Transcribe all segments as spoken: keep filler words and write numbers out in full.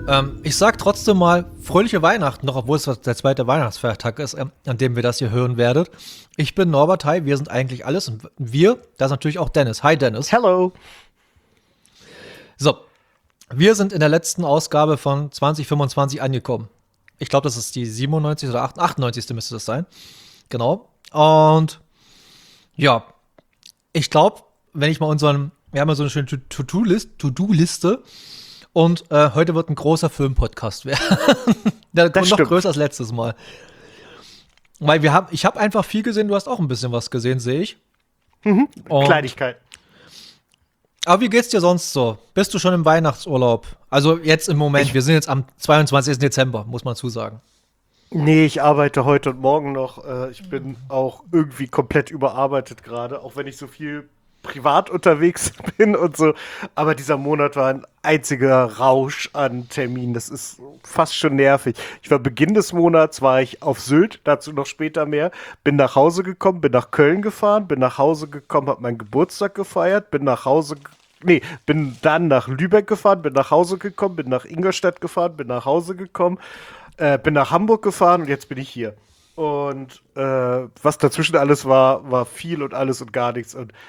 Ähm, ich sag trotzdem mal fröhliche Weihnachten, noch obwohl es der zweite Weihnachtsfeiertag ist, ähm, an dem wir das hier hören werdet. Ich bin Norbert, hi, wir sind eigentlich alles und wir, das ist natürlich auch Dennis. Hi Dennis. Hello. So, wir sind in der letzten Ausgabe von zwanzig fünfundzwanzig angekommen. Ich glaube, das ist die siebenundneunzigste oder achtundneunzigste müsste das sein. Genau. Und ja, ich glaube, wenn ich mal unseren, wir haben ja so eine schöne To-Do-List, To-Do-Liste und äh, heute wird ein großer Filmpodcast werden. Der Das noch stimmt. größer als letztes Mal. Weil wir haben, ich habe einfach viel gesehen, du hast auch ein bisschen was gesehen, sehe ich. Und- Kleinigkeit. Aber wie geht's dir sonst so? Bist du schon im Weihnachtsurlaub? Also jetzt im Moment, Ich- wir sind jetzt am zweiundzwanzigsten Dezember, muss man zusagen. Nee, ich arbeite heute und morgen noch. Äh, Ich bin auch irgendwie komplett überarbeitet gerade, auch wenn ich so viel privat unterwegs bin und so. Aber dieser Monat war ein einziger Rausch an Terminen. Das ist fast schon nervig. Ich war Beginn des Monats, war ich auf Sylt, dazu noch später mehr. Bin nach Hause gekommen, bin nach Köln gefahren, bin nach Hause gekommen, hab meinen Geburtstag gefeiert, bin nach Hause ge- Nee, bin dann nach Lübeck gefahren, bin nach Hause gekommen, bin nach Ingolstadt gefahren, bin nach Hause gekommen, äh, bin nach Hamburg gefahren und jetzt bin ich hier. Und äh, was dazwischen alles war, war viel und alles und gar nichts. Und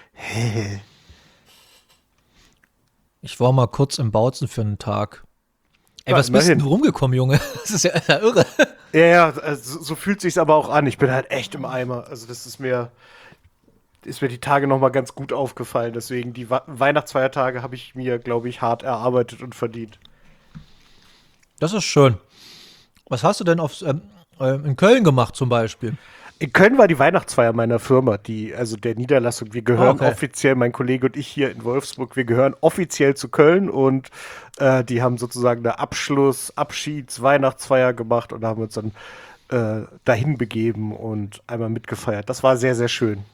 Ich war mal kurz im Bautzen für einen Tag. Ey, Ja, was bist denn immerhin. du rumgekommen, Junge? Das ist ja, ja irre. ja, ja, also, so fühlt sich's aber auch an. Ich bin halt echt im Eimer. Also das ist mir, ist mir die Tage noch mal ganz gut aufgefallen. Deswegen die Wa- Weihnachtsfeiertage habe ich mir, glaube ich, hart erarbeitet und verdient. Das ist schön. Was hast du denn auf, ähm, äh, in Köln gemacht zum Beispiel? In Köln war die Weihnachtsfeier meiner Firma, die, also der Niederlassung. Wir gehören Ah, okay. offiziell, mein Kollege und ich hier in Wolfsburg, wir gehören offiziell zu Köln und äh, die haben sozusagen eine Abschluss-, Abschieds-, Weihnachtsfeier gemacht und haben uns dann äh, dahin begeben und einmal mitgefeiert. Das war sehr, sehr schön.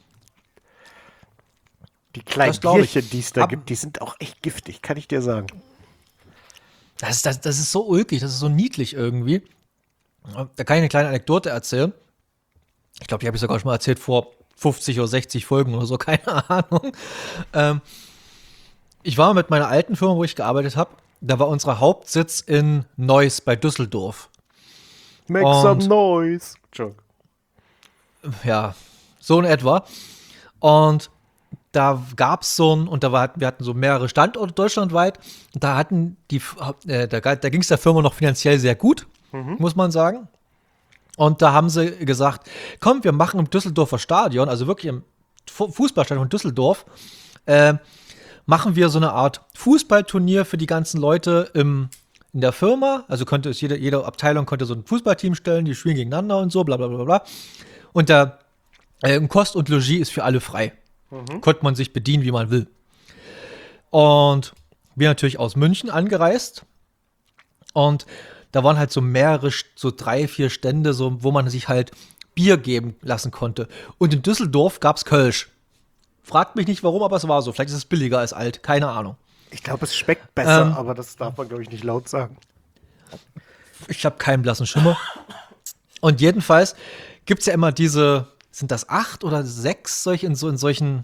Die kleinen Das glaub ich. Bierchen, die es da Ab- gibt, die sind auch echt giftig, kann ich dir sagen. Das ist, das, das ist so ulkig, das ist so niedlich irgendwie. Da kann ich eine kleine Anekdote erzählen. Ich glaube, die habe ich sogar schon mal erzählt vor fünfzig oder sechzig Folgen oder so, keine Ahnung. Ähm, ich war mit meiner alten Firma, wo ich gearbeitet habe, da war unser Hauptsitz in Neuss bei Düsseldorf. Make Und- some noise. Joke. Ja, so in etwa. Und da gab es so ein, und da war, wir hatten so mehrere Standorte deutschlandweit. Und da hatten die, äh, da, da ging es der Firma noch finanziell sehr gut, muss man sagen. Und da haben sie gesagt, komm, wir machen im Düsseldorfer Stadion, also wirklich im Fu- Fußballstadion von Düsseldorf, äh, machen wir so eine Art Fußballturnier für die ganzen Leute im, in der Firma. Also könnte es jede, jede Abteilung konnte so ein Fußballteam stellen, die spielen gegeneinander und so, bla bla bla bla. Und der äh, Kost und Logis ist für alle frei. Konnte man sich bedienen, wie man will. Und wir natürlich aus München angereist. Und da waren halt so mehrere, so drei, vier Stände, so, wo man sich halt Bier geben lassen konnte. Und in Düsseldorf gab's Kölsch. Fragt mich nicht warum, aber es war so. Vielleicht ist es billiger als alt, keine Ahnung. Ich glaube, es schmeckt besser, Ähm. aber das darf man, glaube ich, nicht laut sagen. Ich habe keinen blassen Schimmer. Und jedenfalls gibt's ja immer diese, sind das acht oder sechs solche in so in solchen.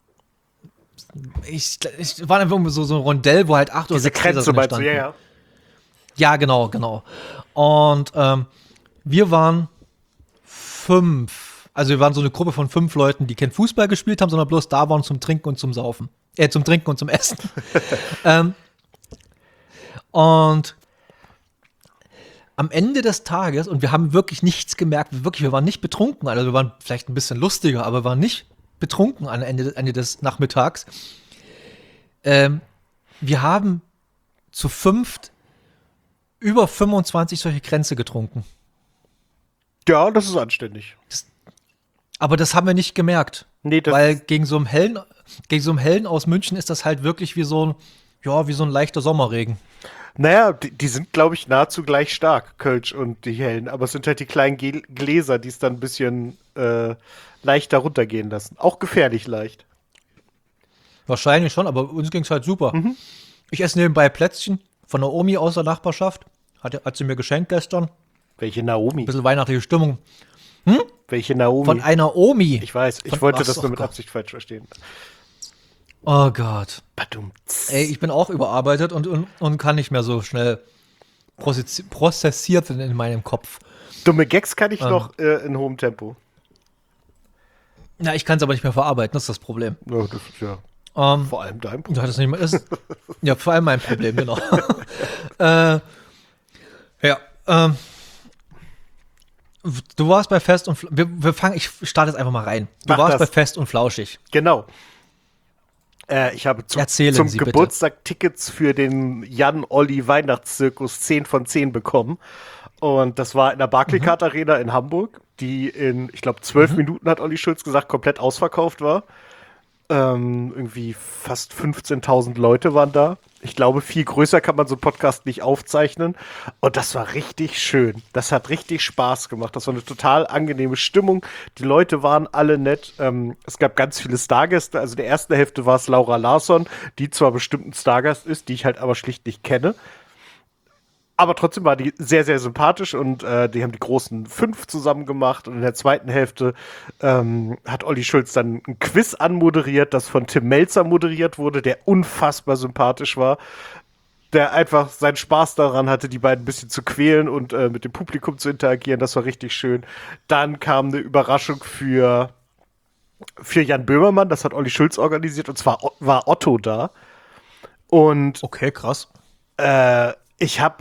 Ich, ich war einfach so, so ein Rondell, wo halt acht oder Diese sechs Gläser Grenze drin meinst du, standen. ja, ja. Ja, genau, genau. Und ähm, wir waren fünf. Also wir waren so eine Gruppe von fünf Leuten, die kein Fußball gespielt haben, sondern bloß da waren zum Trinken und zum Saufen. Äh, zum Trinken und zum Essen. ähm, und am Ende des Tages, und wir haben wirklich nichts gemerkt, wirklich, wir waren nicht betrunken, also wir waren vielleicht ein bisschen lustiger, aber wir waren nicht betrunken am Ende, Ende des Nachmittags. Ähm, wir haben zu fünft über fünfundzwanzig solche Kränze getrunken. Ja, das ist anständig. Aber das haben wir nicht gemerkt. Nee, das weil gegen so einen hellen, gegen so einen hellen aus München ist das halt wirklich wie so ein, ja, wie so ein leichter Sommerregen. Naja, die, die sind, glaube ich, nahezu gleich stark, Kölsch und die hellen. Aber es sind halt die kleinen Gel- Gläser, die es dann ein bisschen äh, leichter runtergehen lassen. Auch gefährlich leicht. Wahrscheinlich schon, aber uns ging es halt super. Ich esse nebenbei Plätzchen von der Omi aus der Nachbarschaft. Hat, hat sie mir geschenkt gestern. Welche Naomi? Ein bisschen weihnachtliche Stimmung. Welche Naomi? Von einer Omi. ich weiß, ich Von- wollte Ach das so, nur mit Gott. Absicht falsch verstehen. Oh Gott. Badum. Ey, ich bin auch überarbeitet und, und, und kann nicht mehr so schnell prozessi- prozessiert sind in meinem Kopf. Dumme Gags kann ich Ähm. noch äh, in hohem Tempo. Ja, ich kann es aber nicht mehr verarbeiten, das ist das Problem. Ja, das ist ja Ähm, vor allem dein ja, Problem. das nicht mehr ist. Ja, vor allem mein Problem, genau. äh, ja, ähm, du warst bei Fest und Fl- wir, wir fangen, ich starte jetzt einfach mal rein. Du Mach warst das. bei Fest und Flauschig. Genau. Äh, ich habe zum, Erzählen zum Sie bitte. Geburtstag Tickets für den Jan-Olli-Weihnachtszirkus zehn von zehn bekommen. Und das war in der Barclaycard Arena in Hamburg, die in, ich glaube, zwölf Minuten, hat Olli Schulz gesagt, komplett ausverkauft war. Ähm, irgendwie fast fünfzehntausend Leute waren da. Ich glaube, viel größer kann man so einen Podcast nicht aufzeichnen. Und das war richtig schön. Das hat richtig Spaß gemacht. Das war eine total angenehme Stimmung. Die Leute waren alle nett. Ähm, es gab ganz viele Stargäste. Also in der ersten Hälfte war es Laura Larsson, die zwar bestimmt ein Stargast ist, die ich halt aber schlicht nicht kenne. Aber trotzdem war die sehr, sehr sympathisch und äh, die haben die großen fünf zusammen gemacht. Und in der zweiten Hälfte ähm, hat Olli Schulz dann ein Quiz anmoderiert, das von Tim Melzer moderiert wurde, der unfassbar sympathisch war. Der einfach seinen Spaß daran hatte, die beiden ein bisschen zu quälen und äh, mit dem Publikum zu interagieren. Das war richtig schön. Dann kam eine Überraschung für, für Jan Böhmermann. Das hat Olli Schulz organisiert. Und zwar war Otto da. Und Okay, krass. äh, ich habe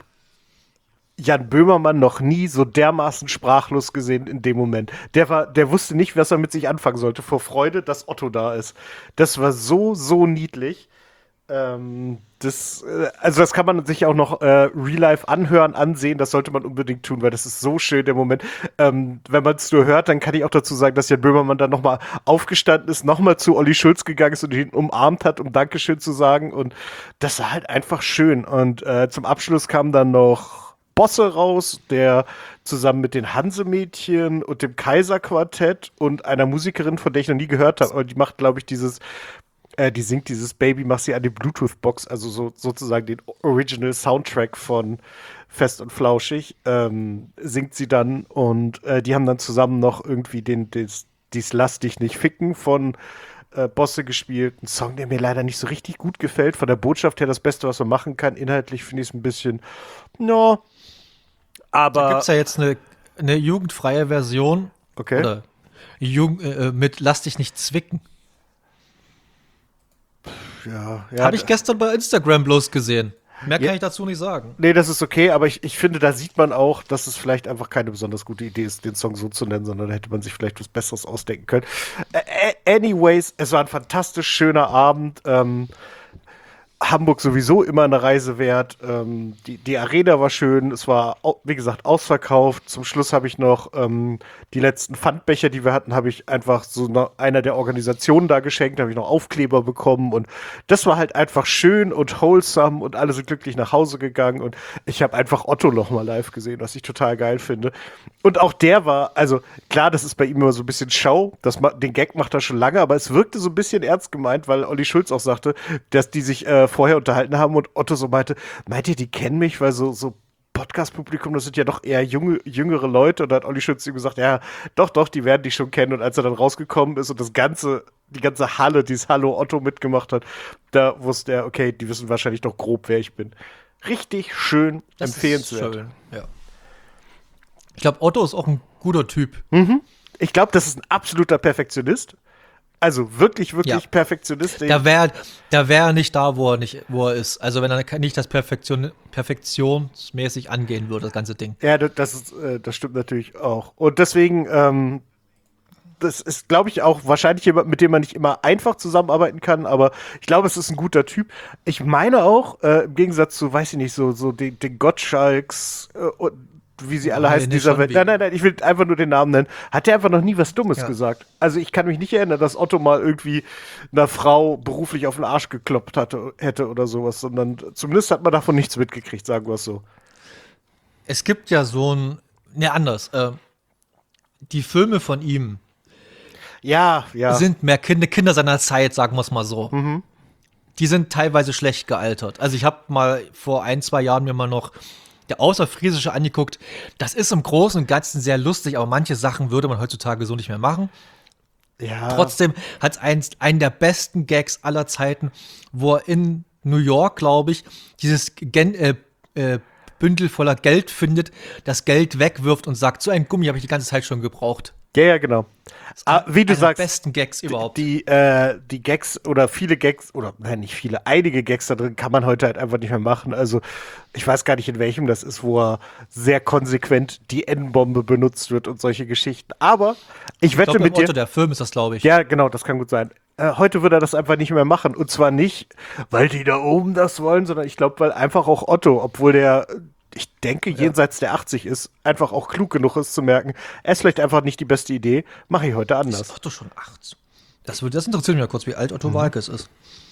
Jan Böhmermann noch nie so dermaßen sprachlos gesehen in dem Moment. Der war, der wusste nicht, was er mit sich anfangen sollte, vor Freude, dass Otto da ist. Das war so, so niedlich. Ähm, das, äh, also das kann man sich auch noch äh, real life anhören, ansehen. Das sollte man unbedingt tun, weil das ist so schön, der Moment. Ähm, wenn man es nur hört, dann kann ich auch dazu sagen, dass Jan Böhmermann dann nochmal aufgestanden ist, nochmal zu Olli Schulz gegangen ist und ihn umarmt hat, um Dankeschön zu sagen. Und das war halt einfach schön. Und äh, zum Abschluss kam dann noch Bosse raus, der zusammen mit den Hanse-Mädchen und dem Kaiser-Quartett und einer Musikerin, von der ich noch nie gehört habe, aber die macht, glaube ich, dieses, äh, die singt dieses Baby, macht sie an die Bluetooth-Box, also so, sozusagen den Original-Soundtrack von Fest und Flauschig, ähm, singt sie dann und äh, die haben dann zusammen noch irgendwie den, des, dies Lass dich nicht ficken von äh, Bosse gespielt. Ein Song, der mir leider nicht so richtig gut gefällt, von der Botschaft her das Beste, was man machen kann. Inhaltlich finde ich es ein bisschen, no, aber Da gibt es ja jetzt eine, eine jugendfreie Version. okay. Oder Jugend, äh, mit Lass dich nicht zwicken. Ja, ja, Habe ich gestern bei Instagram bloß gesehen. Mehr kann Ja. ich dazu nicht sagen. nee, das ist okay, aber ich, ich finde, da sieht man auch, dass es vielleicht einfach keine besonders gute Idee ist, den Song so zu nennen, sondern da hätte man sich vielleicht was Besseres ausdenken können. Ä- anyways, es war ein fantastisch schöner Abend. Ähm, Hamburg sowieso immer eine Reise wert. Ähm, die, die Arena war schön. Es war, au- wie gesagt, ausverkauft. Zum Schluss habe ich noch ähm, die letzten Pfandbecher, die wir hatten, habe ich einfach so na- einer der Organisationen da geschenkt. Da habe ich noch Aufkleber bekommen. Und das war halt einfach schön und wholesome und alle sind glücklich nach Hause gegangen. Und ich habe einfach Otto noch mal live gesehen, was ich total geil finde. Und auch der war, also klar, das ist bei ihm immer so ein bisschen Show. Das, ma- den Gag macht er schon lange, aber es wirkte so ein bisschen ernst gemeint, weil Olli Schulz auch sagte, dass die sich äh, vorher unterhalten haben und Otto so meinte, meint ihr, die kennen mich, weil so, so Podcast-Publikum, das sind ja doch eher junge, jüngere Leute. Und da hat Olli Schulz ihm gesagt, ja, doch, doch, die werden dich schon kennen. Und als er dann rausgekommen ist und das ganze, die ganze Halle, dieses Hallo Otto mitgemacht hat, da wusste er, okay, die wissen wahrscheinlich doch grob, wer ich bin. Richtig schön, Das empfehlenswert. Ist schön. Ja. Ich glaube, Otto ist auch ein guter Typ. Ich glaube, das ist ein absoluter Perfektionist. Also wirklich, wirklich Ja. Perfektionist. Da wäre da wär er nicht da, wo er, nicht, wo er ist. Also wenn er nicht das Perfektion, perfektionsmäßig angehen würde, das ganze Ding. Ja, das, das, ist, äh, das stimmt natürlich auch. Und deswegen, ähm, das ist, glaube ich, auch wahrscheinlich jemand, mit dem man nicht immer einfach zusammenarbeiten kann, aber ich glaube, es ist ein guter Typ. Ich meine auch, äh, im Gegensatz zu, weiß ich nicht, so, so den, den Gottschalks äh, und wie sie alle Nein, heißen, nicht dieser schon Welt. wieder. Nein, nein, nein, ich will einfach nur den Namen nennen. Hat der einfach noch nie was Dummes Ja. gesagt. Also ich kann mich nicht erinnern, dass Otto mal irgendwie einer Frau beruflich auf den Arsch gekloppt hatte, hätte oder sowas, sondern zumindest hat man davon nichts mitgekriegt, sagen wir es so. Es gibt ja so ein, ne, anders. Äh, die Filme von ihm Ja, ja. sind mehr Kinder, Kinder seiner Zeit, sagen wir es mal so. Die sind teilweise schlecht gealtert. Also ich habe mal vor ein, zwei Jahren mir mal noch der Außerfriesische angeguckt. Das ist im Großen und Ganzen sehr lustig, aber manche Sachen würde man heutzutage so nicht mehr machen. ja. Trotzdem hat es einen, einen der besten Gags aller Zeiten, wo er in New York, glaube ich, dieses Gen, äh, äh, Bündel voller Geld findet, das Geld wegwirft und sagt, so ein Gummi habe ich die ganze Zeit schon gebraucht. Ja, ja, genau. Ah, wie du Einer sagst, der besten Gags überhaupt. Die, äh, die Gags oder viele Gags, oder nein, nicht viele, einige Gags da drin kann man heute halt einfach nicht mehr machen. Also ich weiß gar nicht, in welchem das ist, wo er sehr konsequent die N-Bombe benutzt wird und solche Geschichten. Aber ich wette ich glaub, mit dir. Otto, der Film ist das, glaube ich. Ja, genau, das kann gut sein. Äh, heute würde er das einfach nicht mehr machen. Und zwar nicht, weil die da oben das wollen, sondern ich glaube, weil einfach auch Otto, obwohl der, ich denke, Ja. jenseits der achtzig ist, einfach auch klug genug ist zu merken, er ist vielleicht einfach nicht die beste Idee, mache ich heute Ist anders. Otto schon achtzehn? Das, würde- das interessiert mich mal kurz, wie alt Otto Walkes ist.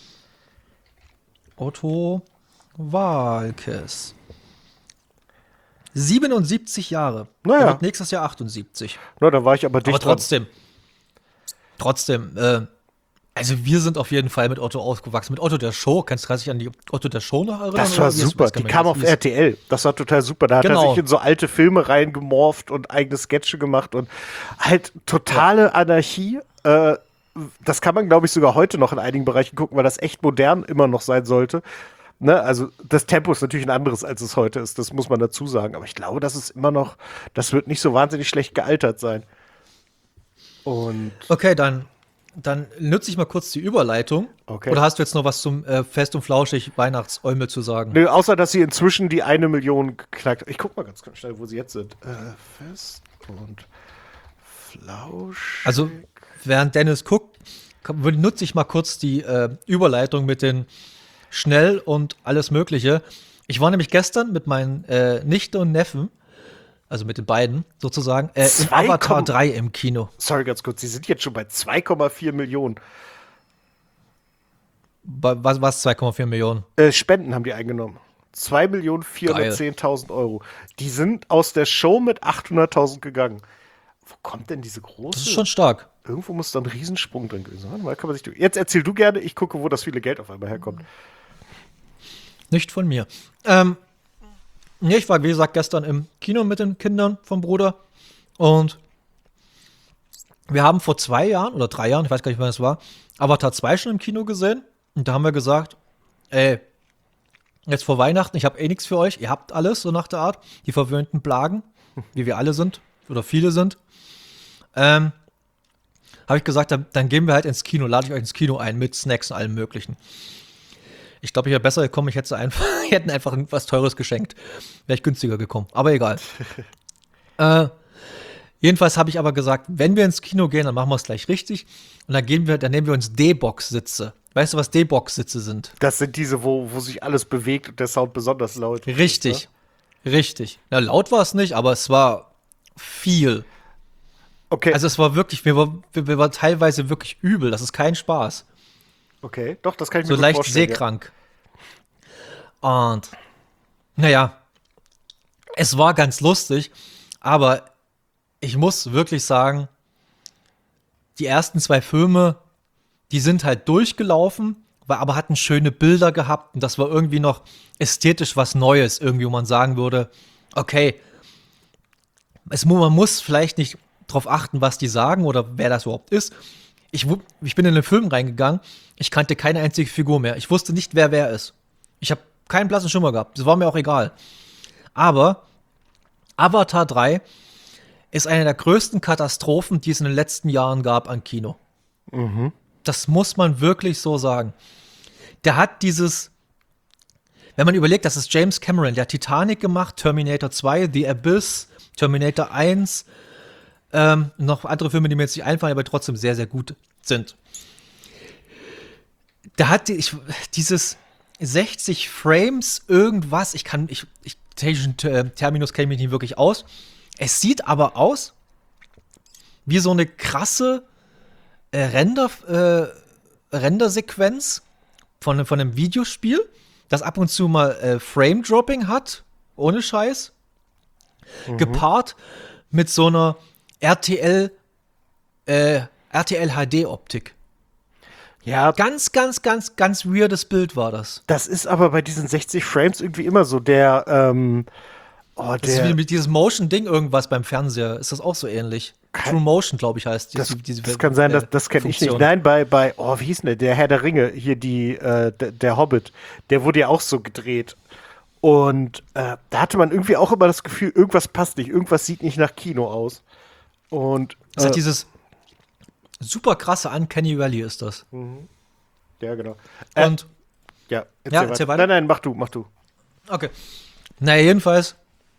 Otto Walkes. siebenundsiebzig Jahre. Naja. Er wird nächstes Jahr achtundsiebzig. Na, da war ich aber dicht Aber trotzdem. Trotzdem, äh, also wir sind auf jeden Fall mit Otto aufgewachsen. Mit Otto der Show. Kannst du dich an die Otto der Show noch erinnern? Das war Oder wie es- super. weiß gar Die nicht, kam wie auf es hieß. R T L. Das war total super. Da hat er Genau. sich in so alte Filme reingemorpht und eigene Sketche gemacht und halt totale Anarchie. Äh, das kann man, glaube ich, sogar heute noch in einigen Bereichen gucken, weil das echt modern immer noch sein sollte. Ne? Also das Tempo ist natürlich ein anderes, als es heute ist. Das muss man dazu sagen. Aber ich glaube, das ist immer noch, das wird nicht so wahnsinnig schlecht gealtert sein. Und Okay, dann, dann nutze ich mal kurz die Überleitung. Okay. Oder hast du jetzt noch was zum äh, Fest und Flauschig Weihnachtsäumel zu sagen? nö, außer dass sie inzwischen die eine Million geknackt. Ich guck mal ganz schnell, wo sie jetzt sind. Äh, fest und Flausch. Also, während Dennis guckt, komm, nutze ich mal kurz die äh, Überleitung mit den schnell und alles Mögliche. Ich war nämlich gestern mit meinen äh, Nichte und Neffen, also mit den beiden sozusagen, äh, in Zwei Avatar Komma- drei im Kino. Sorry, ganz kurz. Sie sind jetzt schon bei zwei Komma vier Millionen. Bei- Was, was zwei Komma vier Millionen? Äh, Spenden haben die eingenommen. zwei Millionen vierhundertzehntausend Euro. Die sind aus der Show mit achthunderttausend gegangen. Wo kommt denn diese große? Das ist schon stark. Irgendwo muss da ein Riesensprung drin gewesen sein. Warte mal, kann man sich Jetzt erzähl du gerne, ich gucke, wo das viele Geld auf einmal herkommt. Nicht von mir. Ähm, nee, ich war, wie gesagt, gestern im Kino mit den Kindern vom Bruder. Und wir haben vor zwei Jahren oder drei Jahren, ich weiß gar nicht, wann es war, Avatar zwei schon im Kino gesehen. Und da haben wir gesagt, ey, jetzt vor Weihnachten, ich habe eh nichts für euch. Ihr habt alles, so nach der Art. Die verwöhnten Plagen, wie wir alle sind. Oder viele sind. Ähm, habe ich gesagt, dann, dann gehen wir halt ins Kino, lade ich euch ins Kino ein mit Snacks und allem Möglichen. Ich glaube, ich wäre besser gekommen, ich hätte sie einfach, hätten einfach was Teures geschenkt. Wäre ich günstiger gekommen. Aber egal. äh, jedenfalls habe ich aber gesagt, wenn wir ins Kino gehen, dann machen wir es gleich richtig. Und dann gehen wir, dann nehmen wir uns D-Box-Sitze. Weißt du, was D-Box-Sitze sind? Das sind diese, wo, wo sich alles bewegt und der Sound besonders laut ist. Richtig. Richtig. Na, laut war es nicht, aber es war viel. Okay, Also es war wirklich, mir war, mir war teilweise wirklich übel. Das ist kein Spaß. okay. Doch, das kann ich So mir gut leicht vorstellen. seekrank. Und naja, es war ganz lustig, aber ich muss wirklich sagen, die ersten zwei Filme, die sind halt durchgelaufen, wa- aber hatten schöne Bilder gehabt und das war irgendwie noch ästhetisch was Neues, irgendwie, wo man sagen würde, okay, es, mu- man muss vielleicht nicht drauf achten, was die sagen oder wer das überhaupt ist. Ich, wu- ich bin in den Film reingegangen, ich kannte keine einzige Figur mehr. Ich wusste nicht, wer wer ist. Ich habe keinen blassen Schimmer gehabt. Das war mir auch egal. Aber Avatar drei ist eine der größten Katastrophen, die es in den letzten Jahren gab an Kino. Das muss man wirklich so sagen. Der hat dieses, wenn man überlegt, das ist James Cameron, der hat Titanic gemacht, Terminator zwei, The Abyss, Terminator eins, ähm, noch andere Filme, die mir jetzt nicht einfallen, aber trotzdem sehr, sehr gut sind. Da hat die, ich, dieses sechzig Frames irgendwas, ich kann, ich, ich technischen äh, Terminus kenne ich mich nicht wirklich aus. Es sieht aber aus wie so eine krasse äh, Render, äh, Rendersequenz von, von einem Videospiel, das ab und zu mal äh, Frame-Dropping hat, ohne Scheiß, gepaart mit so einer R T L äh, R T L H D-Optik. Ja, Ganz, ganz, ganz, ganz weirdes Bild war das. das ist aber bei diesen sechzig Frames irgendwie immer so. Der, ähm, oh, Das ist der, wie mit dieses Motion-Ding irgendwas beim Fernseher. Ist das auch so ähnlich? Kann- True Motion, glaube ich, heißt das, diese, diese das kann sein, äh, das, das kenne ich nicht. Funktion. Nein, bei, bei, oh, wie hieß denn der? Der Herr der Ringe, hier die, äh, der, der Hobbit, der wurde ja auch so gedreht. Und äh, da hatte man irgendwie auch immer das Gefühl, irgendwas passt nicht, irgendwas sieht nicht nach Kino aus. Und Es äh, hat dieses super krasse Uncanny Valley ist das. ja, genau. Äh, Und, ja, ja, erzähl weiter. Nein, nein, mach du, mach du. okay. Naja, jedenfalls,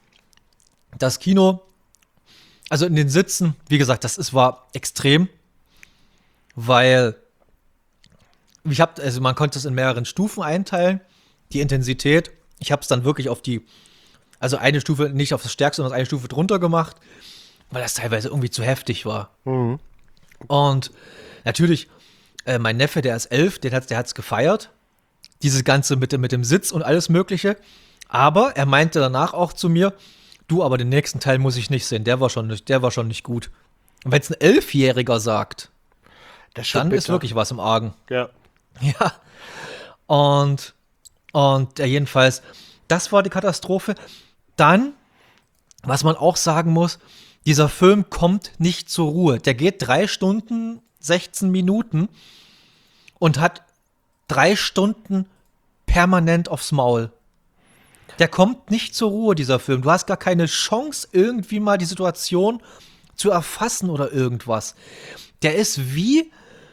das Kino, also in den Sitzen, wie gesagt, das ist, war extrem, weil ich hab, also man konnte es in mehreren Stufen einteilen, die Intensität. Ich habe es dann wirklich auf die, also eine Stufe, nicht auf das Stärkste, sondern eine Stufe drunter gemacht, weil das teilweise irgendwie zu heftig war. Mhm. Und natürlich, äh, mein Neffe, der ist elf, der hat der hat's gefeiert. Dieses Ganze mit dem, mit dem Sitz und alles Mögliche. Aber er meinte danach auch zu mir, du, aber den nächsten Teil muss ich nicht sehen, der war schon nicht, der war schon nicht gut. Und wenn es ein Elfjähriger sagt, Das ist schon dann ist bitter. wirklich was im Argen. Ja. Ja. Und, und äh, jedenfalls, das war die Katastrophe. Dann, was man auch sagen muss, dieser Film kommt nicht zur Ruhe. Der geht drei Stunden, sechzehn Minuten und hat drei Stunden permanent aufs Maul. Der kommt nicht zur Ruhe, dieser Film. Du hast gar keine Chance, irgendwie mal die Situation zu erfassen oder irgendwas. Der ist wie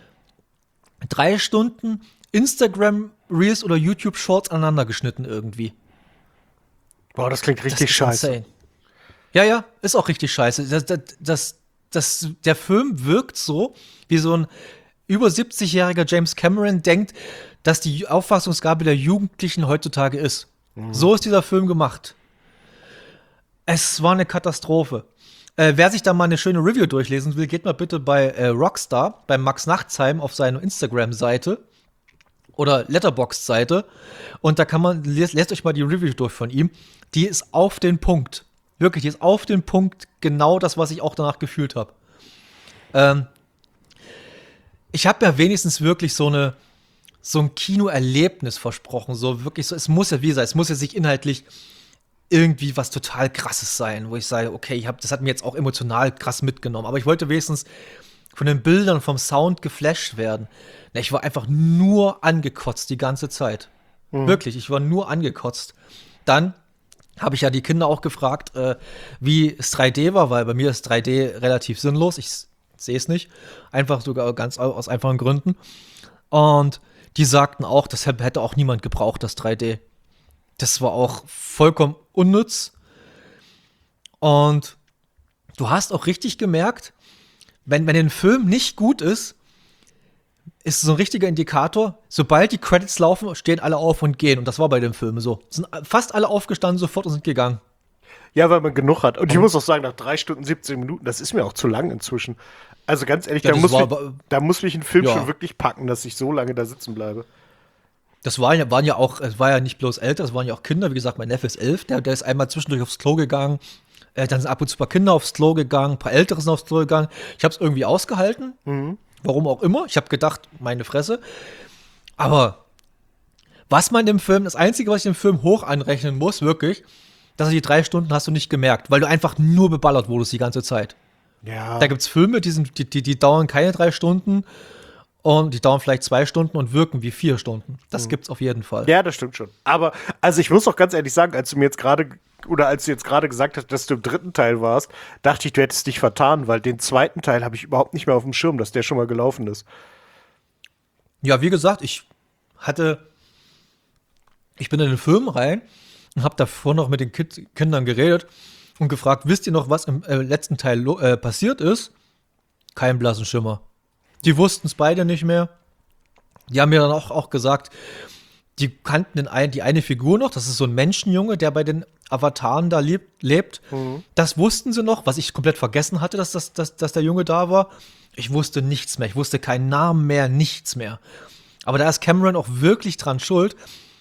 drei Stunden Instagram Reels oder YouTube Shorts aneinander geschnitten irgendwie. Boah, das klingt richtig Das ist scheiße. insane. Ja, ja, ist auch richtig scheiße. Das, das, das, das, der Film wirkt so, wie so ein über siebzig-jähriger James Cameron denkt, dass die Auffassungsgabe der Jugendlichen heutzutage ist. Mhm. So ist dieser Film gemacht. Es war eine Katastrophe. Äh, wer sich da mal eine schöne Review durchlesen will, geht mal bitte bei äh, Rockstar, bei Max Nachtsheim auf seine Instagram-Seite oder Letterboxd-Seite und da kann man, lest, lest euch mal die Review durch von ihm. Die ist auf den Punkt. Wirklich, die ist auf den Punkt genau das, was ich auch danach gefühlt habe. Ähm, ich habe ja wenigstens wirklich so eine so ein Kinoerlebnis versprochen. So wirklich so, es muss ja, wie gesagt, es muss ja sich inhaltlich irgendwie was total Krasses sein, wo ich sage, okay, ich hab, das hat mir jetzt auch emotional krass mitgenommen. Aber ich wollte wenigstens von den Bildern, vom Sound geflasht werden. Na, ich war einfach nur angekotzt die ganze Zeit. Mhm. Wirklich, ich war nur angekotzt. Dann habe ich ja die Kinder auch gefragt, äh, wie es drei D war, weil bei mir ist drei D relativ sinnlos. Ich sehe es nicht. Einfach sogar ganz aus einfachen Gründen. Und die sagten auch, das hätte auch niemand gebraucht, das drei D. Das war auch vollkommen unnütz. Und du hast auch richtig gemerkt, wenn, wenn ein Film nicht gut ist, ist so ein richtiger Indikator, sobald die Credits laufen, stehen alle auf und gehen. Und das war bei dem Film so. Sind fast alle aufgestanden sofort und sind gegangen. Ja, weil man genug hat. Und ich muss auch sagen, nach drei Stunden, siebzehn Minuten, das ist mir auch zu lang inzwischen. Also ganz ehrlich, Ja, da, das muss war mich, aber- da muss mich ein Film Ja. schon wirklich packen, dass ich so lange da sitzen bleibe. Das waren ja, waren ja auch, es war ja nicht bloß älter, es waren ja auch Kinder. Wie gesagt, mein Neffe ist elf, der, der ist einmal zwischendurch aufs Klo gegangen. Äh, dann sind ab und zu ein paar Kinder aufs Klo gegangen, ein paar Ältere sind aufs Klo gegangen. Ich habe es irgendwie ausgehalten. Warum auch immer. Ich habe gedacht, meine Fresse. Aber was man im Film, das Einzige, was ich dem Film hoch anrechnen muss, wirklich, dass du die drei Stunden hast du nicht gemerkt, weil du einfach nur beballert wurdest die ganze Zeit. Ja. Da gibt's Filme, die, sind, die, die, die dauern keine drei Stunden und die dauern vielleicht zwei Stunden und wirken wie vier Stunden. Das gibt's auf jeden Fall. Ja, das stimmt schon. Aber, also ich muss auch ganz ehrlich sagen, als du mir jetzt gerade, oder als du jetzt gerade gesagt hast, dass du im dritten Teil warst, dachte ich, du hättest dich vertan, weil den zweiten Teil habe ich überhaupt nicht mehr auf dem Schirm, dass der schon mal gelaufen ist. Ja, wie gesagt, ich hatte, ich bin in den Film rein und habe davor noch mit den Kid Kindern geredet und gefragt, wisst ihr noch, was im äh, letzten Teil lo- äh, passiert ist? Kein blassen Schimmer. Die wussten es beide nicht mehr. Die haben mir dann auch, auch gesagt, die kannten den ein, die eine Figur noch, das ist so ein Menschenjunge, der bei den Avataren da lebt. lebt. Mhm. Das wussten sie noch, was ich komplett vergessen hatte, dass, das, dass, dass der Junge da war. Ich wusste nichts mehr, ich wusste keinen Namen mehr, nichts mehr. Aber da ist Cameron auch wirklich dran schuld,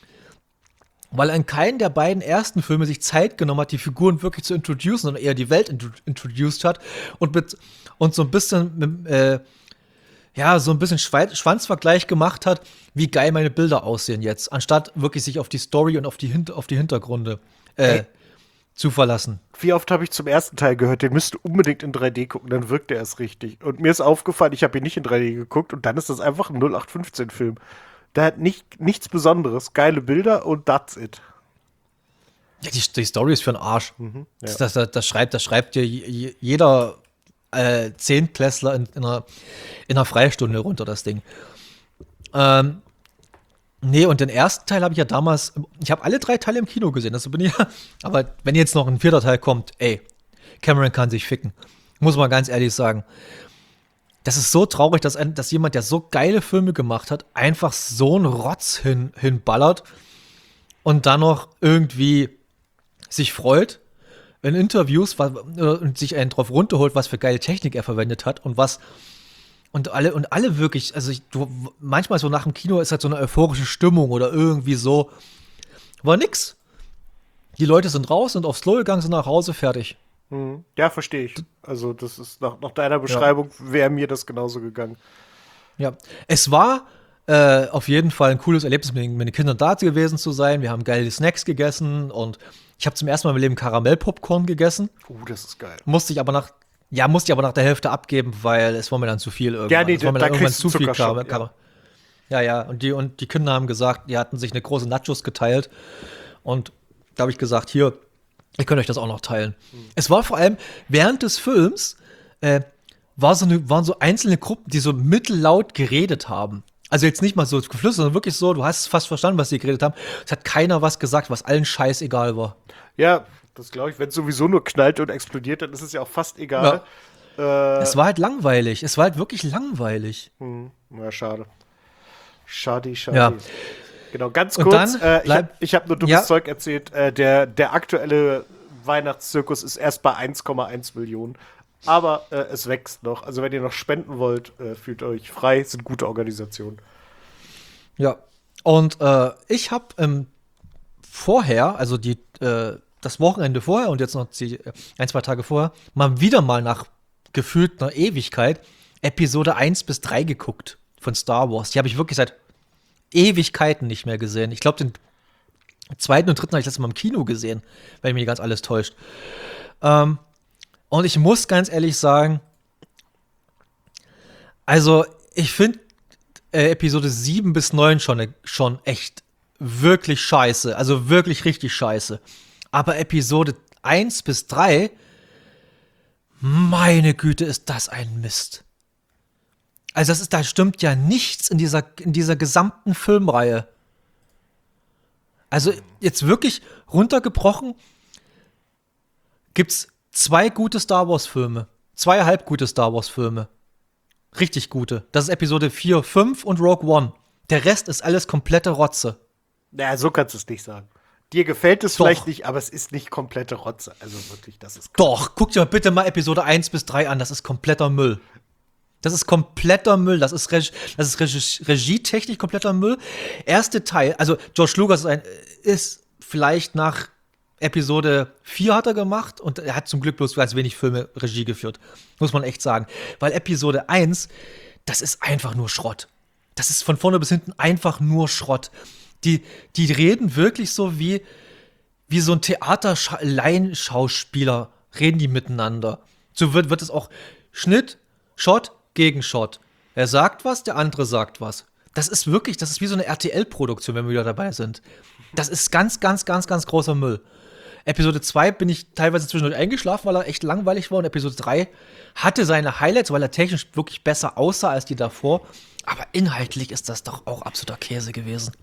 weil er in keinen der beiden ersten Filme sich Zeit genommen hat, die Figuren wirklich zu introducen, sondern eher die Welt intro- introduced hat und, mit, und so ein bisschen mit, äh, ja, so ein bisschen Schwei- Schwanzvergleich gemacht hat, wie geil meine Bilder aussehen jetzt, anstatt wirklich sich auf die Story und auf die, Hin- auf die Hintergründe äh, Ey. zu verlassen. Wie oft habe ich zum ersten Teil gehört, den müsst du unbedingt in drei D gucken, dann wirkt der erst richtig. Und mir ist aufgefallen, ich habe ihn nicht in drei D geguckt und dann ist das einfach ein null acht fünfzehn Film. Der hat nicht, nichts Besonderes, geile Bilder und that's it. Ja, die, die Story ist für den Arsch. Mhm, ja. das, das, das, das schreibt, das schreibt dir je- jeder äh, Zehntklässler in, in, einer, in einer Freistunde runter, das Ding. Ähm, nee, und den ersten Teil habe ich ja damals, ich habe alle drei Teile im Kino gesehen, das bin ich ja. Aber wenn jetzt noch ein vierter Teil kommt, ey, Cameron kann sich ficken. Muss man ganz ehrlich sagen. Das ist so traurig, dass, ein, dass jemand, der so geile Filme gemacht hat, einfach so einen Rotz hin, hinballert und dann noch irgendwie sich freut in Interviews was, und sich einen drauf runterholt, was für geile Technik er verwendet hat und was und alle und alle wirklich, also ich, du, manchmal so nach dem Kino ist halt so eine euphorische Stimmung oder irgendwie so. War nix. Die Leute sind raus, sind aufs Klo gegangen, sind nach Hause, fertig. Mhm. Ja, verstehe ich. Also, das ist nach, nach deiner Beschreibung wäre mir das genauso gegangen. Ja, es war äh, auf jeden Fall ein cooles Erlebnis, mit den, mit den Kindern da gewesen zu sein. Wir haben geile Snacks gegessen und ich habe zum ersten Mal im Leben Karamellpopcorn gegessen. Uh, das ist geil. Musste ich aber nach, ja, musste ich aber nach der Hälfte abgeben, weil es war mir dann zu viel irgendwann. Ja, nee, es war mir da dann irgendwann kriegst du zu viel Zuckerschock, Karamell. Karamell. Ja, ja, und die, und die Kinder haben gesagt, die hatten sich eine große Nachos geteilt. Und da habe ich gesagt, hier, ihr könnt euch das auch noch teilen. Mhm. Es war vor allem während des Films, äh, war so eine, waren so einzelne Gruppen, die so mittellaut geredet haben. Also jetzt nicht mal so geflüstert, sondern wirklich so, du hast fast verstanden, was sie geredet haben. Es hat keiner was gesagt, was allen scheißegal war. Ja, das glaube ich. Wenn es sowieso nur knallt und explodiert, dann ist es ja auch fast egal. Ja. Äh, es war halt langweilig. Es war halt wirklich langweilig. Hm, ja, schade. Schade, schade. Ja. Genau, ganz Und kurz. dann Äh, ich habe bleib- ich hab nur dummes Ja. Zeug erzählt. Äh, der, der aktuelle Weihnachtszirkus ist erst bei eins Komma eins Millionen. Aber äh, es wächst noch. Also wenn ihr noch spenden wollt, äh, fühlt euch frei. Sind gute Organisationen. Ja. Und äh, ich habe ähm, vorher, also die, äh, das Wochenende vorher und jetzt noch die, äh, ein, zwei Tage vorher, mal wieder mal nach gefühlt einer Ewigkeit Episode eins bis drei geguckt von Star Wars. Die habe ich wirklich seit Ewigkeiten nicht mehr gesehen. Ich glaube, den zweiten und dritten habe ich letztes Mal im Kino gesehen, wenn mich nicht ganz alles täuscht. Ähm, und ich muss ganz ehrlich sagen, also ich finde äh, Episode sieben bis neun schon, schon echt wirklich scheiße. Also wirklich richtig scheiße. Aber Episode eins bis drei, meine Güte, ist das ein Mist. Also das ist, da stimmt ja nichts in dieser, in dieser gesamten Filmreihe. Also jetzt wirklich runtergebrochen gibt's zwei gute Star Wars Filme. Zwei halb gute Star Wars Filme. Richtig gute. Das ist Episode vier, fünf und Rogue One. Der Rest ist alles komplette Rotze. Naja, so kannst du es nicht sagen. Dir gefällt es Doch. vielleicht nicht, aber es ist nicht komplette Rotze. Also wirklich, das ist Doch, guck dir mal bitte mal Episode eins bis drei an. Das ist kompletter Müll. Das ist kompletter Müll. Das ist, Reg das ist Regie Regietechnik kompletter Müll. Erste Teil, also George Lucas ist, ein, ist vielleicht nach Episode vier hat er gemacht und er hat zum Glück bloß ganz wenig Filme Regie geführt. Muss man echt sagen. Weil Episode eins, das ist einfach nur Schrott. Das ist von vorne bis hinten einfach nur Schrott. Die, die reden wirklich so wie, wie so ein Theater-Laienschauspieler reden die miteinander. So wird, wird es auch Schnitt, Shot gegen Shot. Er sagt was, der andere sagt was. Das ist wirklich, das ist wie so eine R T L-Produktion, wenn wir wieder dabei sind. Das ist ganz, ganz, ganz, ganz großer Müll. Episode zwei bin ich teilweise zwischendurch eingeschlafen, weil er echt langweilig war. Und Episode drei hatte seine Highlights, weil er technisch wirklich besser aussah als die davor. Aber inhaltlich ist das doch auch absoluter Käse gewesen.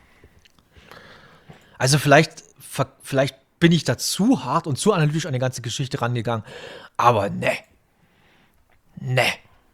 Also vielleicht, vielleicht bin ich da zu hart und zu analytisch an die ganze Geschichte rangegangen. Aber ne. Ne.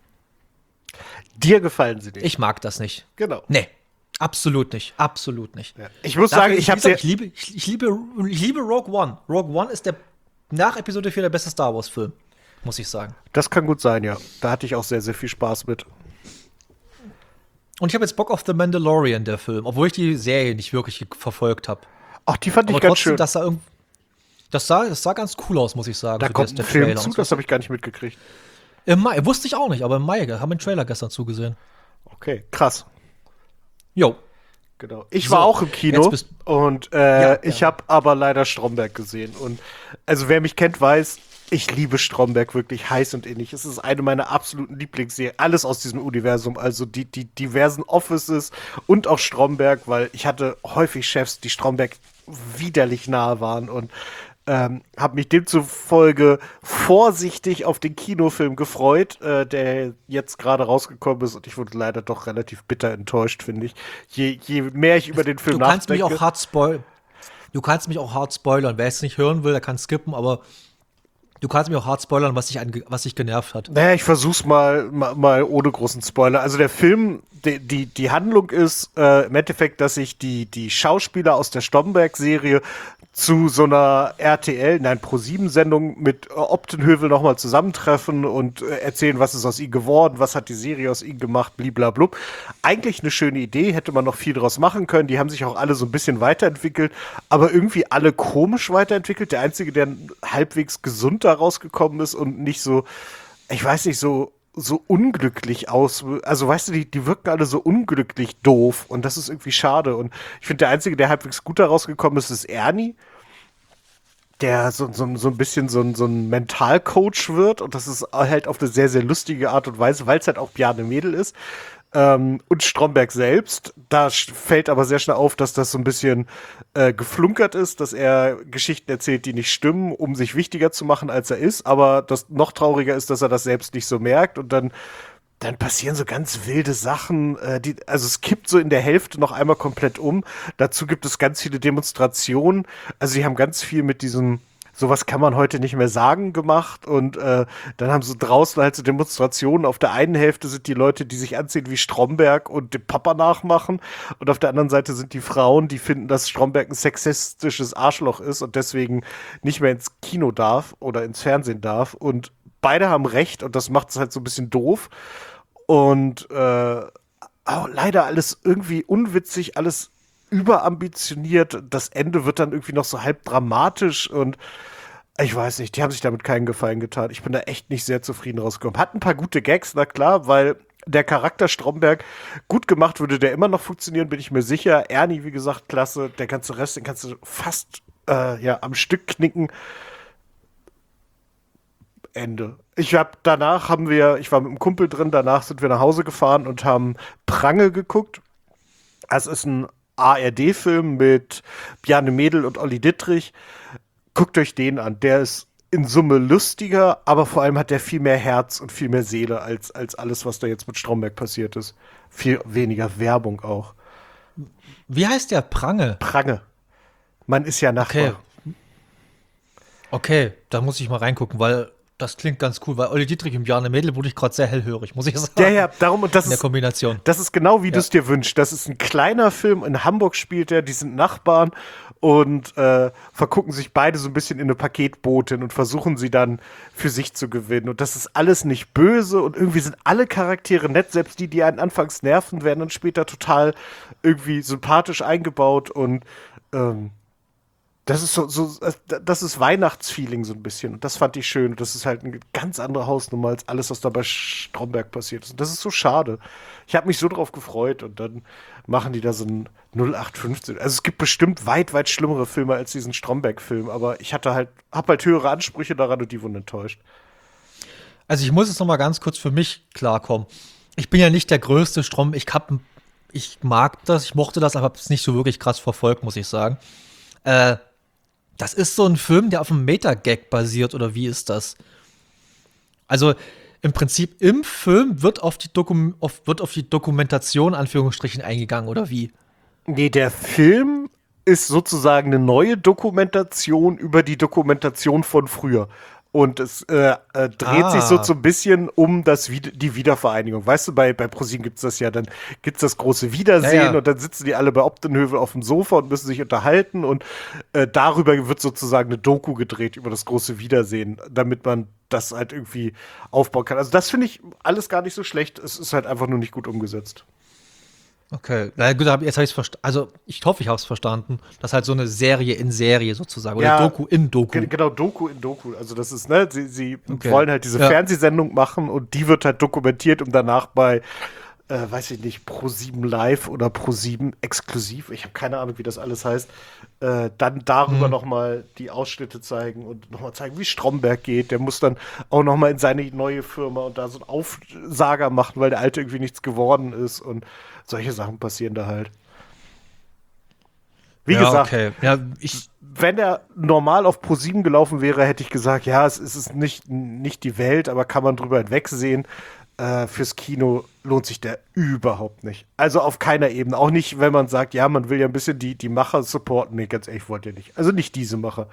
Dir gefallen sie nicht. Ich mag das nicht. Genau. Ne. Absolut nicht. Absolut nicht. Ja. Ich muss Dafür, sagen, ich wie habe gesagt, ich liebe, ich, ich, liebe, ich liebe Rogue One. Rogue One ist der nach Episode vier der beste Star Wars-Film, muss ich sagen. Das kann gut sein, ja. Da hatte ich auch sehr, sehr viel Spaß mit. Und ich habe jetzt Bock auf The Mandalorian, der Film, obwohl ich die Serie nicht wirklich verfolgt habe. Ach, die fand ich Aber ganz trotzdem, schön. das sah, irgend- das, sah, das sah ganz cool aus, muss ich sagen. Da so kommt der- ein der Film Trailer zu, und so. das habe ich gar nicht mitgekriegt. Im Mai, wusste ich auch nicht, aber im Mai haben wir einen Trailer gestern zugesehen. Okay, krass. Jo. Genau. Ich So, war auch im Kino jetzt bist- und äh, Ja, ich ja. habe aber leider Stromberg gesehen. Und also wer mich kennt, weiß, Ich liebe Stromberg wirklich heiß und innig. Es ist eine meiner absoluten Lieblingsserien. Alles aus diesem Universum, also die, die diversen Offices und auch Stromberg, weil ich hatte häufig Chefs, die Stromberg widerlich nahe waren und ähm, habe mich demzufolge vorsichtig auf den Kinofilm gefreut, äh, der jetzt gerade rausgekommen ist und ich wurde leider doch relativ bitter enttäuscht, finde ich. Je, je mehr ich über den Film Du kannst mich nachdenke. auch hart spoilern. Du kannst mich auch hart spoilern. Wer es nicht hören will, der kann skippen, aber du kannst mich auch hart spoilern, was dich, ange- was dich genervt hat. Naja, ich versuch's mal, mal, mal ohne großen Spoiler. Also der Film, die, die, die Handlung ist äh, im Endeffekt, dass sich die, die Schauspieler aus der Stromberg-Serie zu so einer R T L, nein, Pro sieben Sendung mit äh, Optenhövel nochmal zusammentreffen und äh, erzählen, was ist aus ihnen geworden, was hat die Serie aus ihnen gemacht, bliblablub. Eigentlich eine schöne Idee, hätte man noch viel draus machen können. Die haben sich auch alle so ein bisschen weiterentwickelt, aber irgendwie alle komisch weiterentwickelt. Der Einzige, der halbwegs gesund da rausgekommen ist und nicht so, ich weiß nicht, so so unglücklich aus. Also weißt du, die, die wirken alle so unglücklich doof und das ist irgendwie schade. Und ich finde, der Einzige, der halbwegs gut da rausgekommen ist, ist Ernie, der so, so, so ein bisschen so ein, so ein Mentalcoach wird und das ist halt auf eine sehr, sehr lustige Art und Weise, weil es halt auch Bjarne Mädel ist. Ähm, und Stromberg selbst, da sch- fällt aber sehr schnell auf, dass das so ein bisschen äh, geflunkert ist, dass er Geschichten erzählt, die nicht stimmen, um sich wichtiger zu machen, als er ist. Aber das noch trauriger ist, dass er das selbst nicht so merkt und dann dann passieren so ganz wilde Sachen. Äh, die, also es kippt so in der Hälfte noch einmal komplett um. Dazu gibt es ganz viele Demonstrationen. Also sie haben ganz viel mit diesem sowas kann man heute nicht mehr sagen gemacht und äh, dann haben sie draußen halt so Demonstrationen. Auf der einen Hälfte sind die Leute, die sich anziehen wie Stromberg und den Papa nachmachen und auf der anderen Seite sind die Frauen, die finden, dass Stromberg ein sexistisches Arschloch ist und deswegen nicht mehr ins Kino darf oder ins Fernsehen darf und beide haben recht und das macht es halt so ein bisschen doof und äh, auch leider alles irgendwie unwitzig, alles überambitioniert. Das Ende wird dann irgendwie noch so halb dramatisch und ich weiß nicht, die haben sich damit keinen Gefallen getan. Ich bin da echt nicht sehr zufrieden rausgekommen. Hat ein paar gute Gags, na klar, weil der Charakter Stromberg gut gemacht würde, der immer noch funktionieren, bin ich mir sicher. Ernie, wie gesagt, klasse. Der ganze Rest, den kannst du fast äh, ja, am Stück knicken. Ende. Ich hab, danach haben wir, ich war mit einem Kumpel drin, danach sind wir nach Hause gefahren und haben Prange geguckt. Es ist ein A R D-Film mit Bjarne Mädel und Olli Dittrich. Guckt euch den an. Der ist in Summe lustiger, aber vor allem hat der viel mehr Herz und viel mehr Seele als, als alles, was da jetzt mit Stromberg passiert ist. Viel weniger Werbung auch. Wie heißt der? Prange? Prange. Man ist ja Nachbar. Okay. Okay, da muss ich mal reingucken, weil das klingt ganz cool, weil Olli Dietrich und Bjarne Mädel wurde ich gerade sehr hellhörig, muss ich sagen. Ja, ja, darum und das in der ist Kombination. Das ist genau wie Ja. du es dir wünschst. Das ist ein kleiner Film. In Hamburg spielt er, die sind Nachbarn und äh, vergucken sich beide so ein bisschen in eine Paketbotin und versuchen sie dann für sich zu gewinnen. Und das ist alles nicht böse und irgendwie sind alle Charaktere nett. Selbst die, die einen anfangs nerven, werden dann später total irgendwie sympathisch eingebaut und ähm, das ist so, so, das ist Weihnachtsfeeling so ein bisschen. Und das fand ich schön. Und das ist halt eine ganz andere Hausnummer als alles, was da bei Stromberg passiert ist. Und das ist so schade. Ich habe mich so drauf gefreut. Und dann machen die da so ein null acht fünfzehn. Also es gibt bestimmt weit, weit schlimmere Filme als diesen Stromberg-Film. Aber ich hatte halt, hab halt höhere Ansprüche daran und die wurden enttäuscht. Also ich muss jetzt noch mal ganz kurz für mich klarkommen. Ich bin ja nicht der größte Strom. Ich hab, ich mag das, ich mochte das, aber habe es nicht so wirklich krass verfolgt, muss ich sagen. Äh, Das ist so ein Film, der auf einem Meta-Gag basiert, oder wie ist das? Also im Prinzip im Film wird auf die, Dokum auf, wird auf die Dokumentation, Anführungsstrichen, eingegangen, oder wie? Nee, der Film ist sozusagen eine neue Dokumentation über die Dokumentation von früher. Und es äh, äh, dreht Ah. sich so so ein bisschen um das Wied- die Wiedervereinigung. Weißt du, bei, bei ProSieben gibt es das ja, dann gibt es das große Wiedersehen Ja, ja. und dann sitzen die alle bei Optenhövel auf dem Sofa und müssen sich unterhalten und äh, darüber wird sozusagen eine Doku gedreht über das große Wiedersehen, damit man das halt irgendwie aufbauen kann. Also das finde ich alles gar nicht so schlecht. Es ist halt einfach nur nicht gut umgesetzt. Okay, na gut, hab- jetzt habe ich es verstanden. Also ich hoffe, ich habe es verstanden. Das ist halt so eine Serie in Serie sozusagen. Oder Ja. Doku in Doku. Ge- Genau, Doku in Doku. Also das ist, ne, sie, sie Okay. wollen halt diese Ja. Fernsehsendung machen und die wird halt dokumentiert, um danach bei äh, weiß ich nicht, Pro sieben Live oder Pro sieben exklusiv, ich habe keine Ahnung, wie das alles heißt, äh, dann darüber Hm. noch mal die Ausschnitte zeigen und noch mal zeigen, wie Stromberg geht. Der muss dann auch noch mal in seine neue Firma und da so einen Aufsager machen, weil der alte irgendwie nichts geworden ist und solche Sachen passieren da halt. Wie Ja, gesagt, okay. Ja, ich, wenn er normal auf Pro sieben gelaufen wäre, hätte ich gesagt, ja, es ist nicht, nicht die Welt, aber kann man drüber hinwegsehen. Äh, fürs Kino lohnt sich der überhaupt nicht. Also auf keiner Ebene. Auch nicht, wenn man sagt, ja, man will ja ein bisschen die, die Macher supporten. Nee, ganz ehrlich, wollt ihr nicht. Also nicht diese Macher.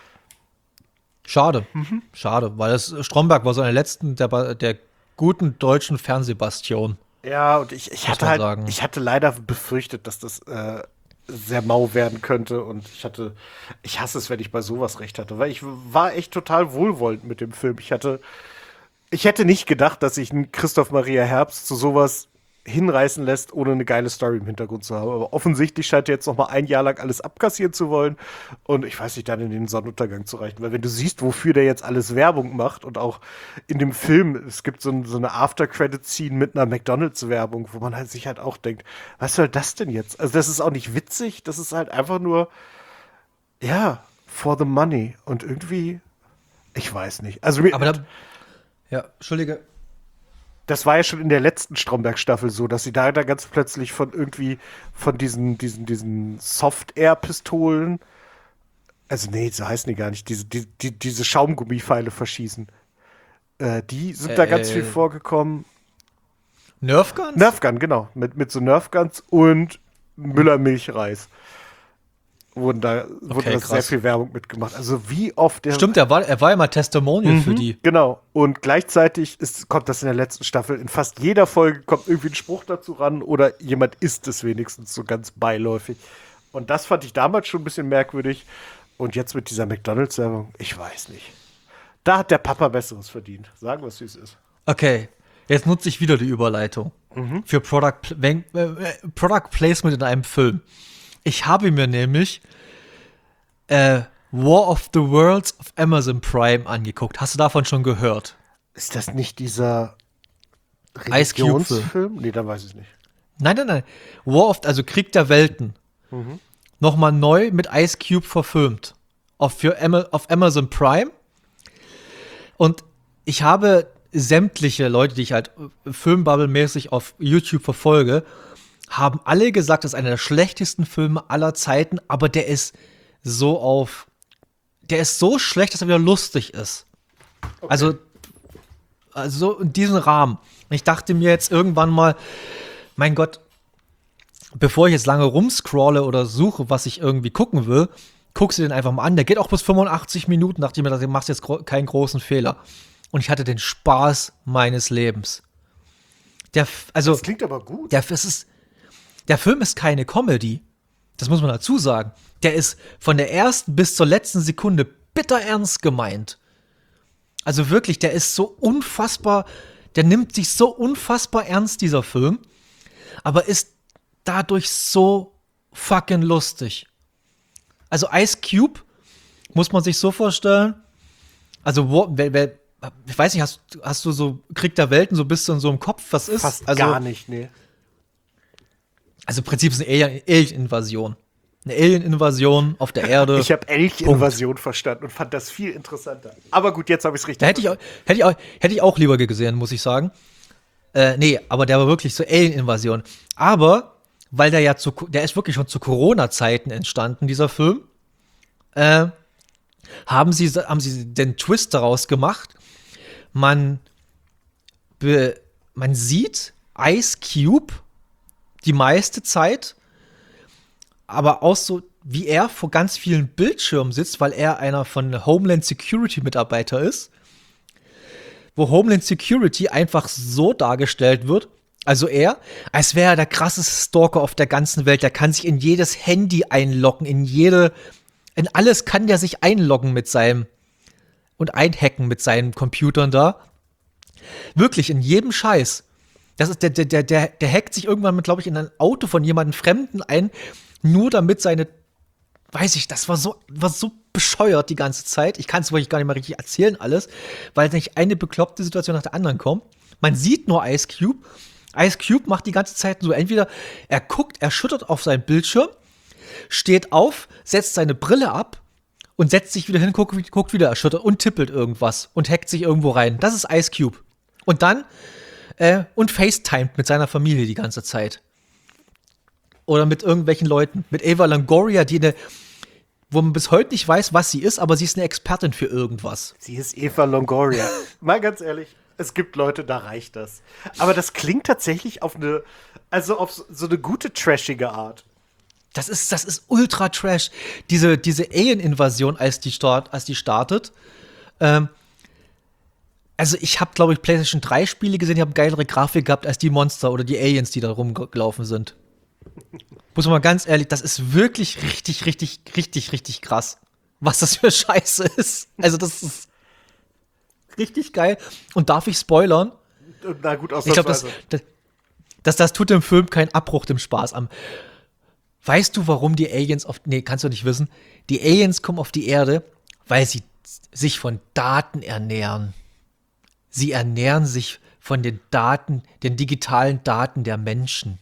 schade. Schade, weil das Stromberg war so einer der letzten der, Ba- der guten deutschen Fernsehbastion. Ja, und ich, ich Muss hatte man halt, sagen. ich hatte leider befürchtet, dass das äh, sehr mau werden könnte. Und ich hatte, ich hasse es, wenn ich bei sowas recht hatte. Weil ich war echt total wohlwollend mit dem Film. Ich hatte Ich hätte nicht gedacht, dass sich ein Christoph Maria Herbst zu sowas hinreißen lässt, ohne eine geile Story im Hintergrund zu haben. Aber offensichtlich scheint er jetzt noch mal ein Jahr lang alles abkassieren zu wollen und ich weiß nicht, dann in den Sonnenuntergang zu reichen. Weil wenn du siehst, wofür der jetzt alles Werbung macht und auch in dem Film, es gibt so, ein, so eine After-Credit-Scene mit einer McDonalds-Werbung, wo man halt sich halt auch denkt, was soll das denn jetzt? Also das ist auch nicht witzig, das ist halt einfach nur, ja, for the money. Und irgendwie, ich weiß nicht. Also mir, Aber da, ja, Entschuldige. das war ja schon in der letzten Stromberg-Staffel so, dass sie da, da ganz plötzlich von irgendwie von diesen, diesen, diesen Soft-Air-Pistolen, also nee, so heißen die gar nicht, diese, die, die, diese Schaumgummipfeile verschießen. Äh, die sind da ganz Äh, viel vorgekommen. Nerfguns? Nerfgun, genau. Mit, mit so Nerfguns und Müller-Milchreis. Wurden da, wurde Okay, da sehr krass. viel Werbung mitgemacht. Also wie oft der. Stimmt, er war, er war ja mal Testimonial für die. Genau. Und gleichzeitig ist, kommt das in der letzten Staffel. In fast jeder Folge kommt irgendwie ein Spruch dazu ran oder jemand isst es wenigstens so ganz beiläufig. Und das fand ich damals schon ein bisschen merkwürdig. Und jetzt mit dieser McDonalds-Werbung, ich weiß nicht. Da hat der Papa Besseres verdient. Sagen wir es, wie es ist. Okay, jetzt nutze ich wieder die Überleitung für Product, Pl- wenn, äh, Product Placement in einem Film. Ich habe mir nämlich äh, War of the Worlds auf Amazon Prime angeguckt. Hast du davon schon gehört? Ist das nicht dieser Ice Cube Film. Religionsfilm? Nee, dann weiß ich es nicht. Nein, nein, nein. War of, also Krieg der Welten. Nochmal neu mit Ice Cube verfilmt. Auf, für Ama- auf Amazon Prime. Und ich habe sämtliche Leute, die ich halt äh, Filmbubble-mäßig auf YouTube verfolge, haben alle gesagt, das ist einer der schlechtesten Filme aller Zeiten, aber der ist so auf, der ist so schlecht, dass er wieder lustig ist. Also, also so in diesem Rahmen. Ich dachte mir jetzt irgendwann mal, mein Gott, bevor ich jetzt lange rumscrolle oder suche, was ich irgendwie gucken will, guckst du den einfach mal an. Der geht auch bis fünfundachtzig Minuten, dachte ich mir, du machst jetzt gro- keinen großen Fehler. Und ich hatte den Spaß meines Lebens. Der, F- also, Das klingt aber gut. der, es ist, der Film ist keine Comedy. Das muss man dazu sagen. Der ist von der ersten bis zur letzten Sekunde bitter ernst gemeint. Also wirklich, der ist so unfassbar, der nimmt sich so unfassbar ernst, dieser Film, aber ist dadurch so fucking lustig. Also Ice Cube muss man sich so vorstellen, also wo, wer, wer, ich weiß nicht, hast, hast du so Krieg der Welten so ein bisschen so im Kopf, was ist? Fast also, gar nicht, nee. Also im Prinzip ist es eine Alien- Alien-Invasion. Eine Alien-Invasion auf der Erde. Ich habe Elch-Invasion verstanden und fand das viel interessanter. Aber gut, jetzt habe ich es richtig. Da hätte ich, auch- hätte, ich auch, hätte ich auch lieber gesehen, muss ich sagen. Äh, nee, aber der war wirklich so Alien-Invasion. Aber, weil der ja zu, der ist wirklich schon zu Corona-Zeiten entstanden, dieser Film, äh, haben sie, haben sie den Twist daraus gemacht. Man, be, man sieht Ice Cube die meiste Zeit, aber auch so, wie er vor ganz vielen Bildschirmen sitzt, weil er einer von Homeland Security Mitarbeiter ist, wo Homeland Security einfach so dargestellt wird, also er, als wäre er der krasseste Stalker auf der ganzen Welt, der kann sich in jedes Handy einloggen, in jede, in alles kann der sich einloggen mit seinem und einhacken mit seinen Computern da. Wirklich, in jedem Scheiß. Das ist der, der, der, der, der hackt sich irgendwann mit, glaube ich, in ein Auto von jemandem Fremden ein, nur damit seine, weiß ich, das war so, war so bescheuert die ganze Zeit. Ich kann es wirklich gar nicht mal richtig erzählen alles, weil nicht eine bekloppte Situation nach der anderen kommt. Man sieht nur Ice Cube, Ice Cube macht die ganze Zeit so, entweder er guckt, er schüttert auf seinen Bildschirm, steht auf, setzt seine Brille ab und setzt sich wieder hin, guckt, guckt wieder, erschüttert und tippelt irgendwas und hackt sich irgendwo rein. Das ist Ice Cube. Und dann, äh, und FaceTimet mit seiner Familie die ganze Zeit. Oder mit irgendwelchen Leuten. Mit Eva Longoria, die eine, wo man bis heute nicht weiß, was sie ist, aber sie ist eine Expertin für irgendwas. Sie ist Eva Longoria. Mal ganz ehrlich, es gibt Leute, da reicht das. Aber das klingt tatsächlich auf eine, also auf so eine gute, trashige Art. Das ist, das ist ultra trash. Diese, diese Alien-Invasion, als die, start, als die startet. Ähm, also ich habe, glaube ich, PlayStation drei Spiele gesehen, die haben geilere Grafik gehabt als die Monster oder die Aliens, die da rumgelaufen sind. Muss man mal ganz ehrlich, das ist wirklich richtig, richtig, richtig, richtig krass, was das für Scheiße ist. Also das ist richtig geil. Und darf ich spoilern? Na gut, ich glaube, das, das, das, das tut dem Film keinen Abbruch dem Spaß am. Weißt du, warum die Aliens auf, nee, kannst du nicht wissen, die Aliens kommen auf die Erde, weil sie sich von Daten ernähren. Sie ernähren sich von den Daten, den digitalen Daten der Menschen.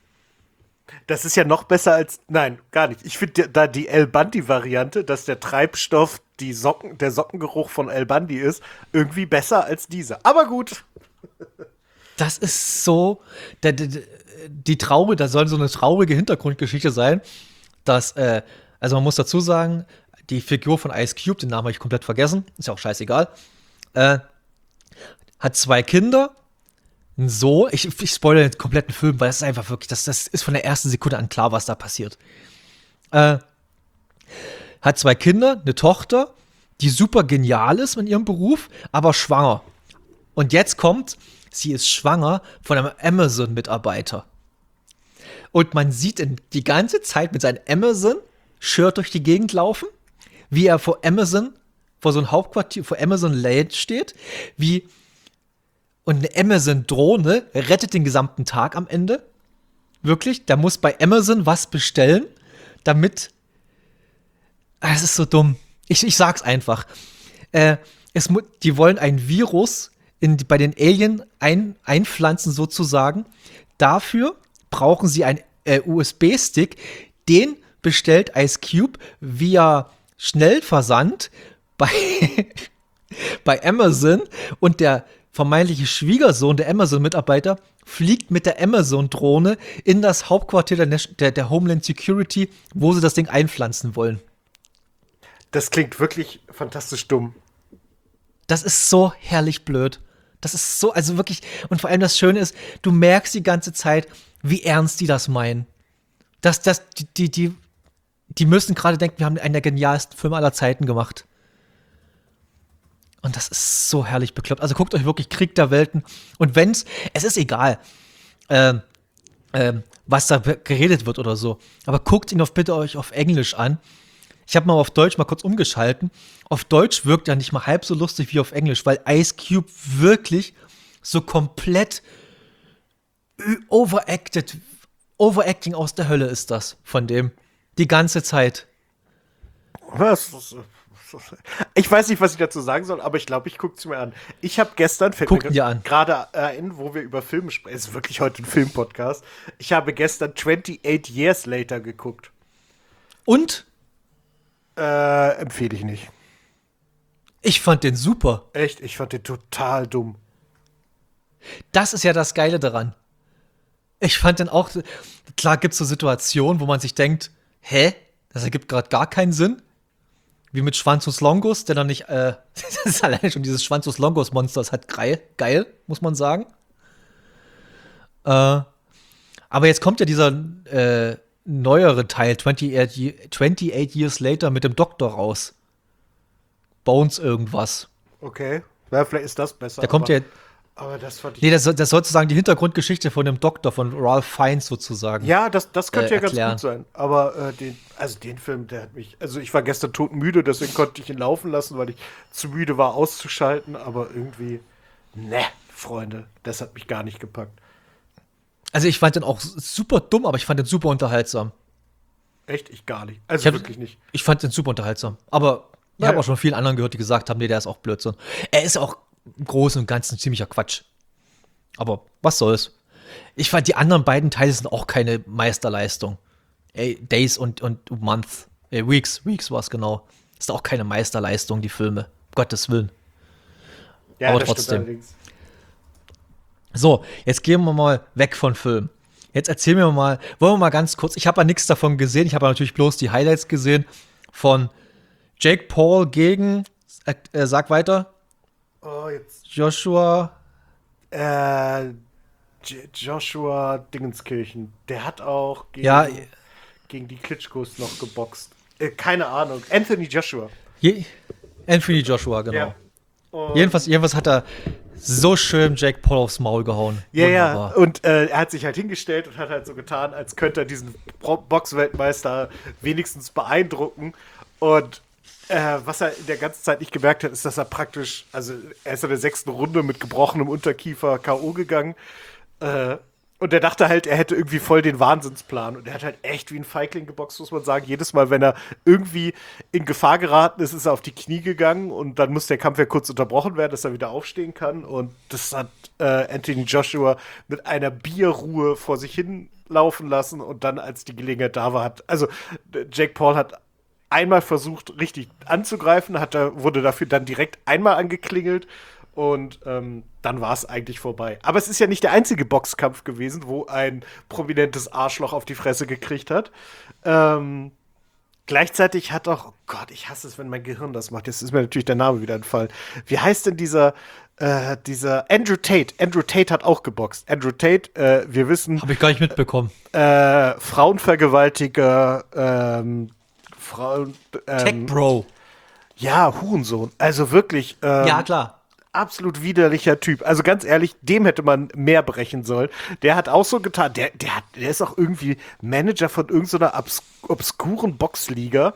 Das ist ja noch besser als, nein, gar nicht. Ich finde da die El Bundy-Variante, dass der Treibstoff die Socken, der Sockengeruch von El Bundy ist, irgendwie besser als diese. Aber gut. Das ist so, der, der, die Traube, da soll so eine traurige Hintergrundgeschichte sein, dass, äh, also man muss dazu sagen, die Figur von Ice Cube, den Namen habe ich komplett vergessen, ist ja auch scheißegal, äh, hat zwei Kinder, ein Sohn, ich, ich spoilere den kompletten Film, weil das ist einfach wirklich, das, das ist von der ersten Sekunde an klar, was da passiert. Äh, hat zwei Kinder, eine Tochter, die super genial ist in ihrem Beruf, aber schwanger. Und jetzt kommt, sie ist schwanger von einem Amazon-Mitarbeiter. Und man sieht ihn die ganze Zeit mit seinem Amazon-Shirt durch die Gegend laufen, wie er vor Amazon, vor so einem Hauptquartier, vor Amazon Lane steht, wie und eine Amazon-Drohne rettet den gesamten Tag am Ende. Wirklich, da muss bei Amazon was bestellen, damit. Es ist so dumm. Ich, ich sag's einfach. Äh, es, die wollen ein Virus in, bei den Alien ein, einpflanzen, sozusagen. Dafür brauchen sie einen äh, U S B-Stick. Den bestellt Ice Cube via Schnellversand bei, bei Amazon. Und der vermeintliche Schwiegersohn der Amazon-Mitarbeiter fliegt mit der Amazon-Drohne in das Hauptquartier der, der, der Homeland Security, wo sie das Ding einpflanzen wollen. Das klingt wirklich fantastisch dumm. Das ist so herrlich blöd. Das ist so, also wirklich, und vor allem das Schöne ist, du merkst die ganze Zeit, wie ernst die das meinen. Das, das, die, die, die, die müssen gerade denken, wir haben einen der genialsten Filme aller Zeiten gemacht. Und das ist so herrlich bekloppt. Also guckt euch wirklich Krieg der Welten. Und wenn's, es ist egal, ähm, ähm, was da geredet wird oder so. Aber guckt ihn auf bitte euch auf Englisch an. Ich habe mal auf Deutsch mal kurz umgeschalten. Auf Deutsch wirkt er nicht mal halb so lustig wie auf Englisch, weil Ice Cube wirklich so komplett overacted, overacting aus der Hölle ist das von dem. Die ganze Zeit. Was? Ich weiß nicht, was ich dazu sagen soll, aber ich glaube, ich gucke es mir an. Ich habe gestern, fällt Guckt mir dir an. gerade ein, wo wir über Filme sprechen, es ist wirklich heute ein Filmpodcast. Ich habe gestern twenty-eight Years Later geguckt. Und? Äh, empfehle ich nicht. Ich fand den super. Echt, ich fand den total dumm. Das ist ja das Geile daran. Ich fand den auch, klar gibt es so Situationen, wo man sich denkt, hä, das ergibt gerade gar keinen Sinn. Wie mit Schwanzus Longus, der dann nicht, äh, das ist alleine schon dieses Schwanzus Longus-Monster, das hat geil, geil, muss man sagen. Äh, aber jetzt kommt ja dieser äh, neuere Teil, twenty-eight Years Later, mit dem Doktor raus. Bones irgendwas. Okay, ja, vielleicht ist das besser. Der kommt aber, ja. Aber das fand ich. Nee, das, das soll sozusagen die Hintergrundgeschichte von dem Doktor, von Ralph Fiennes sozusagen. Ja, das, das könnte äh, ja ganz erklären. gut sein. Aber äh, den, also den Film, der hat mich. Also ich war gestern todmüde, deswegen konnte ich ihn laufen lassen, weil ich zu müde war auszuschalten. Aber irgendwie, ne, Freunde, das hat mich gar nicht gepackt. Also ich fand den auch super dumm, aber ich fand den super unterhaltsam. Echt? Ich gar nicht. Also ich hab, wirklich nicht. Ich fand den super unterhaltsam. Aber ich naja. habe auch schon vielen anderen gehört, die gesagt haben, nee, der ist auch Blödsinn. Er ist auch im Großen und Ganzen ziemlicher Quatsch. Aber was soll's. Ich fand, die anderen beiden Teile sind auch keine Meisterleistung. Ey, Days und, und Months, äh, Weeks, Weeks war es genau. Ist auch keine Meisterleistung, die Filme. Um Gottes Willen. Ja, Aber das stimmt trotzdem. allerdings. So, jetzt gehen wir mal weg von Film. Jetzt erzähl mir mal, wollen wir mal ganz kurz, ich habe ja nichts davon gesehen, ich habe natürlich bloß die Highlights gesehen von Jake Paul gegen, äh, äh, sag weiter, Oh, jetzt. Joshua, Äh, J- Joshua Dingenskirchen. Der hat auch gegen, ja, gegen die Klitschkos noch geboxt. Äh, keine Ahnung. Anthony Joshua. je, Anthony Joshua, genau. Ja. Und- Jedenfalls, jedenfalls hat er so schön Jake Paul aufs Maul gehauen. Ja, Wunderbar. ja, und äh, er hat sich halt hingestellt und hat halt so getan, als könnte er diesen Pro- Boxweltmeister wenigstens beeindrucken. Und äh, was er in der ganzen Zeit nicht gemerkt hat, ist, dass er praktisch, also er ist in der sechsten Runde mit gebrochenem Unterkiefer K O gegangen. Äh, und er dachte halt, er hätte irgendwie voll den Wahnsinnsplan. Und er hat halt echt wie ein Feigling geboxt, muss man sagen. Jedes Mal, wenn er irgendwie in Gefahr geraten ist, ist er auf die Knie gegangen. Und dann muss der Kampf ja kurz unterbrochen werden, dass er wieder aufstehen kann. Und das hat äh, Anthony Joshua mit einer Bierruhe vor sich hin laufen lassen. Und dann, als die Gelegenheit da war, hat, also Jake Paul hat einmal versucht, richtig anzugreifen, hat er, wurde dafür dann direkt einmal angeklingelt. Und ähm, dann war es eigentlich vorbei. Aber es ist ja nicht der einzige Boxkampf gewesen, wo ein prominentes Arschloch auf die Fresse gekriegt hat. Ähm, gleichzeitig hat auch, oh Gott, ich hasse es, wenn mein Gehirn das macht. Jetzt ist mir natürlich der Name wieder entfallen. Wie heißt denn dieser, äh, dieser Andrew Tate? Andrew Tate hat auch geboxt. Andrew Tate, äh, wir wissen, Habe ich gar nicht mitbekommen. äh, Frauenvergewaltiger, ähm, Frauen, Tech ähm, Bro. ja, Hurensohn. Also wirklich, ähm, Ja, klar. absolut widerlicher Typ. Also ganz ehrlich, dem hätte man mehr brechen sollen. Der hat auch so getan, der, der, hat, der ist auch irgendwie Manager von irgendeiner obs obskuren Boxliga.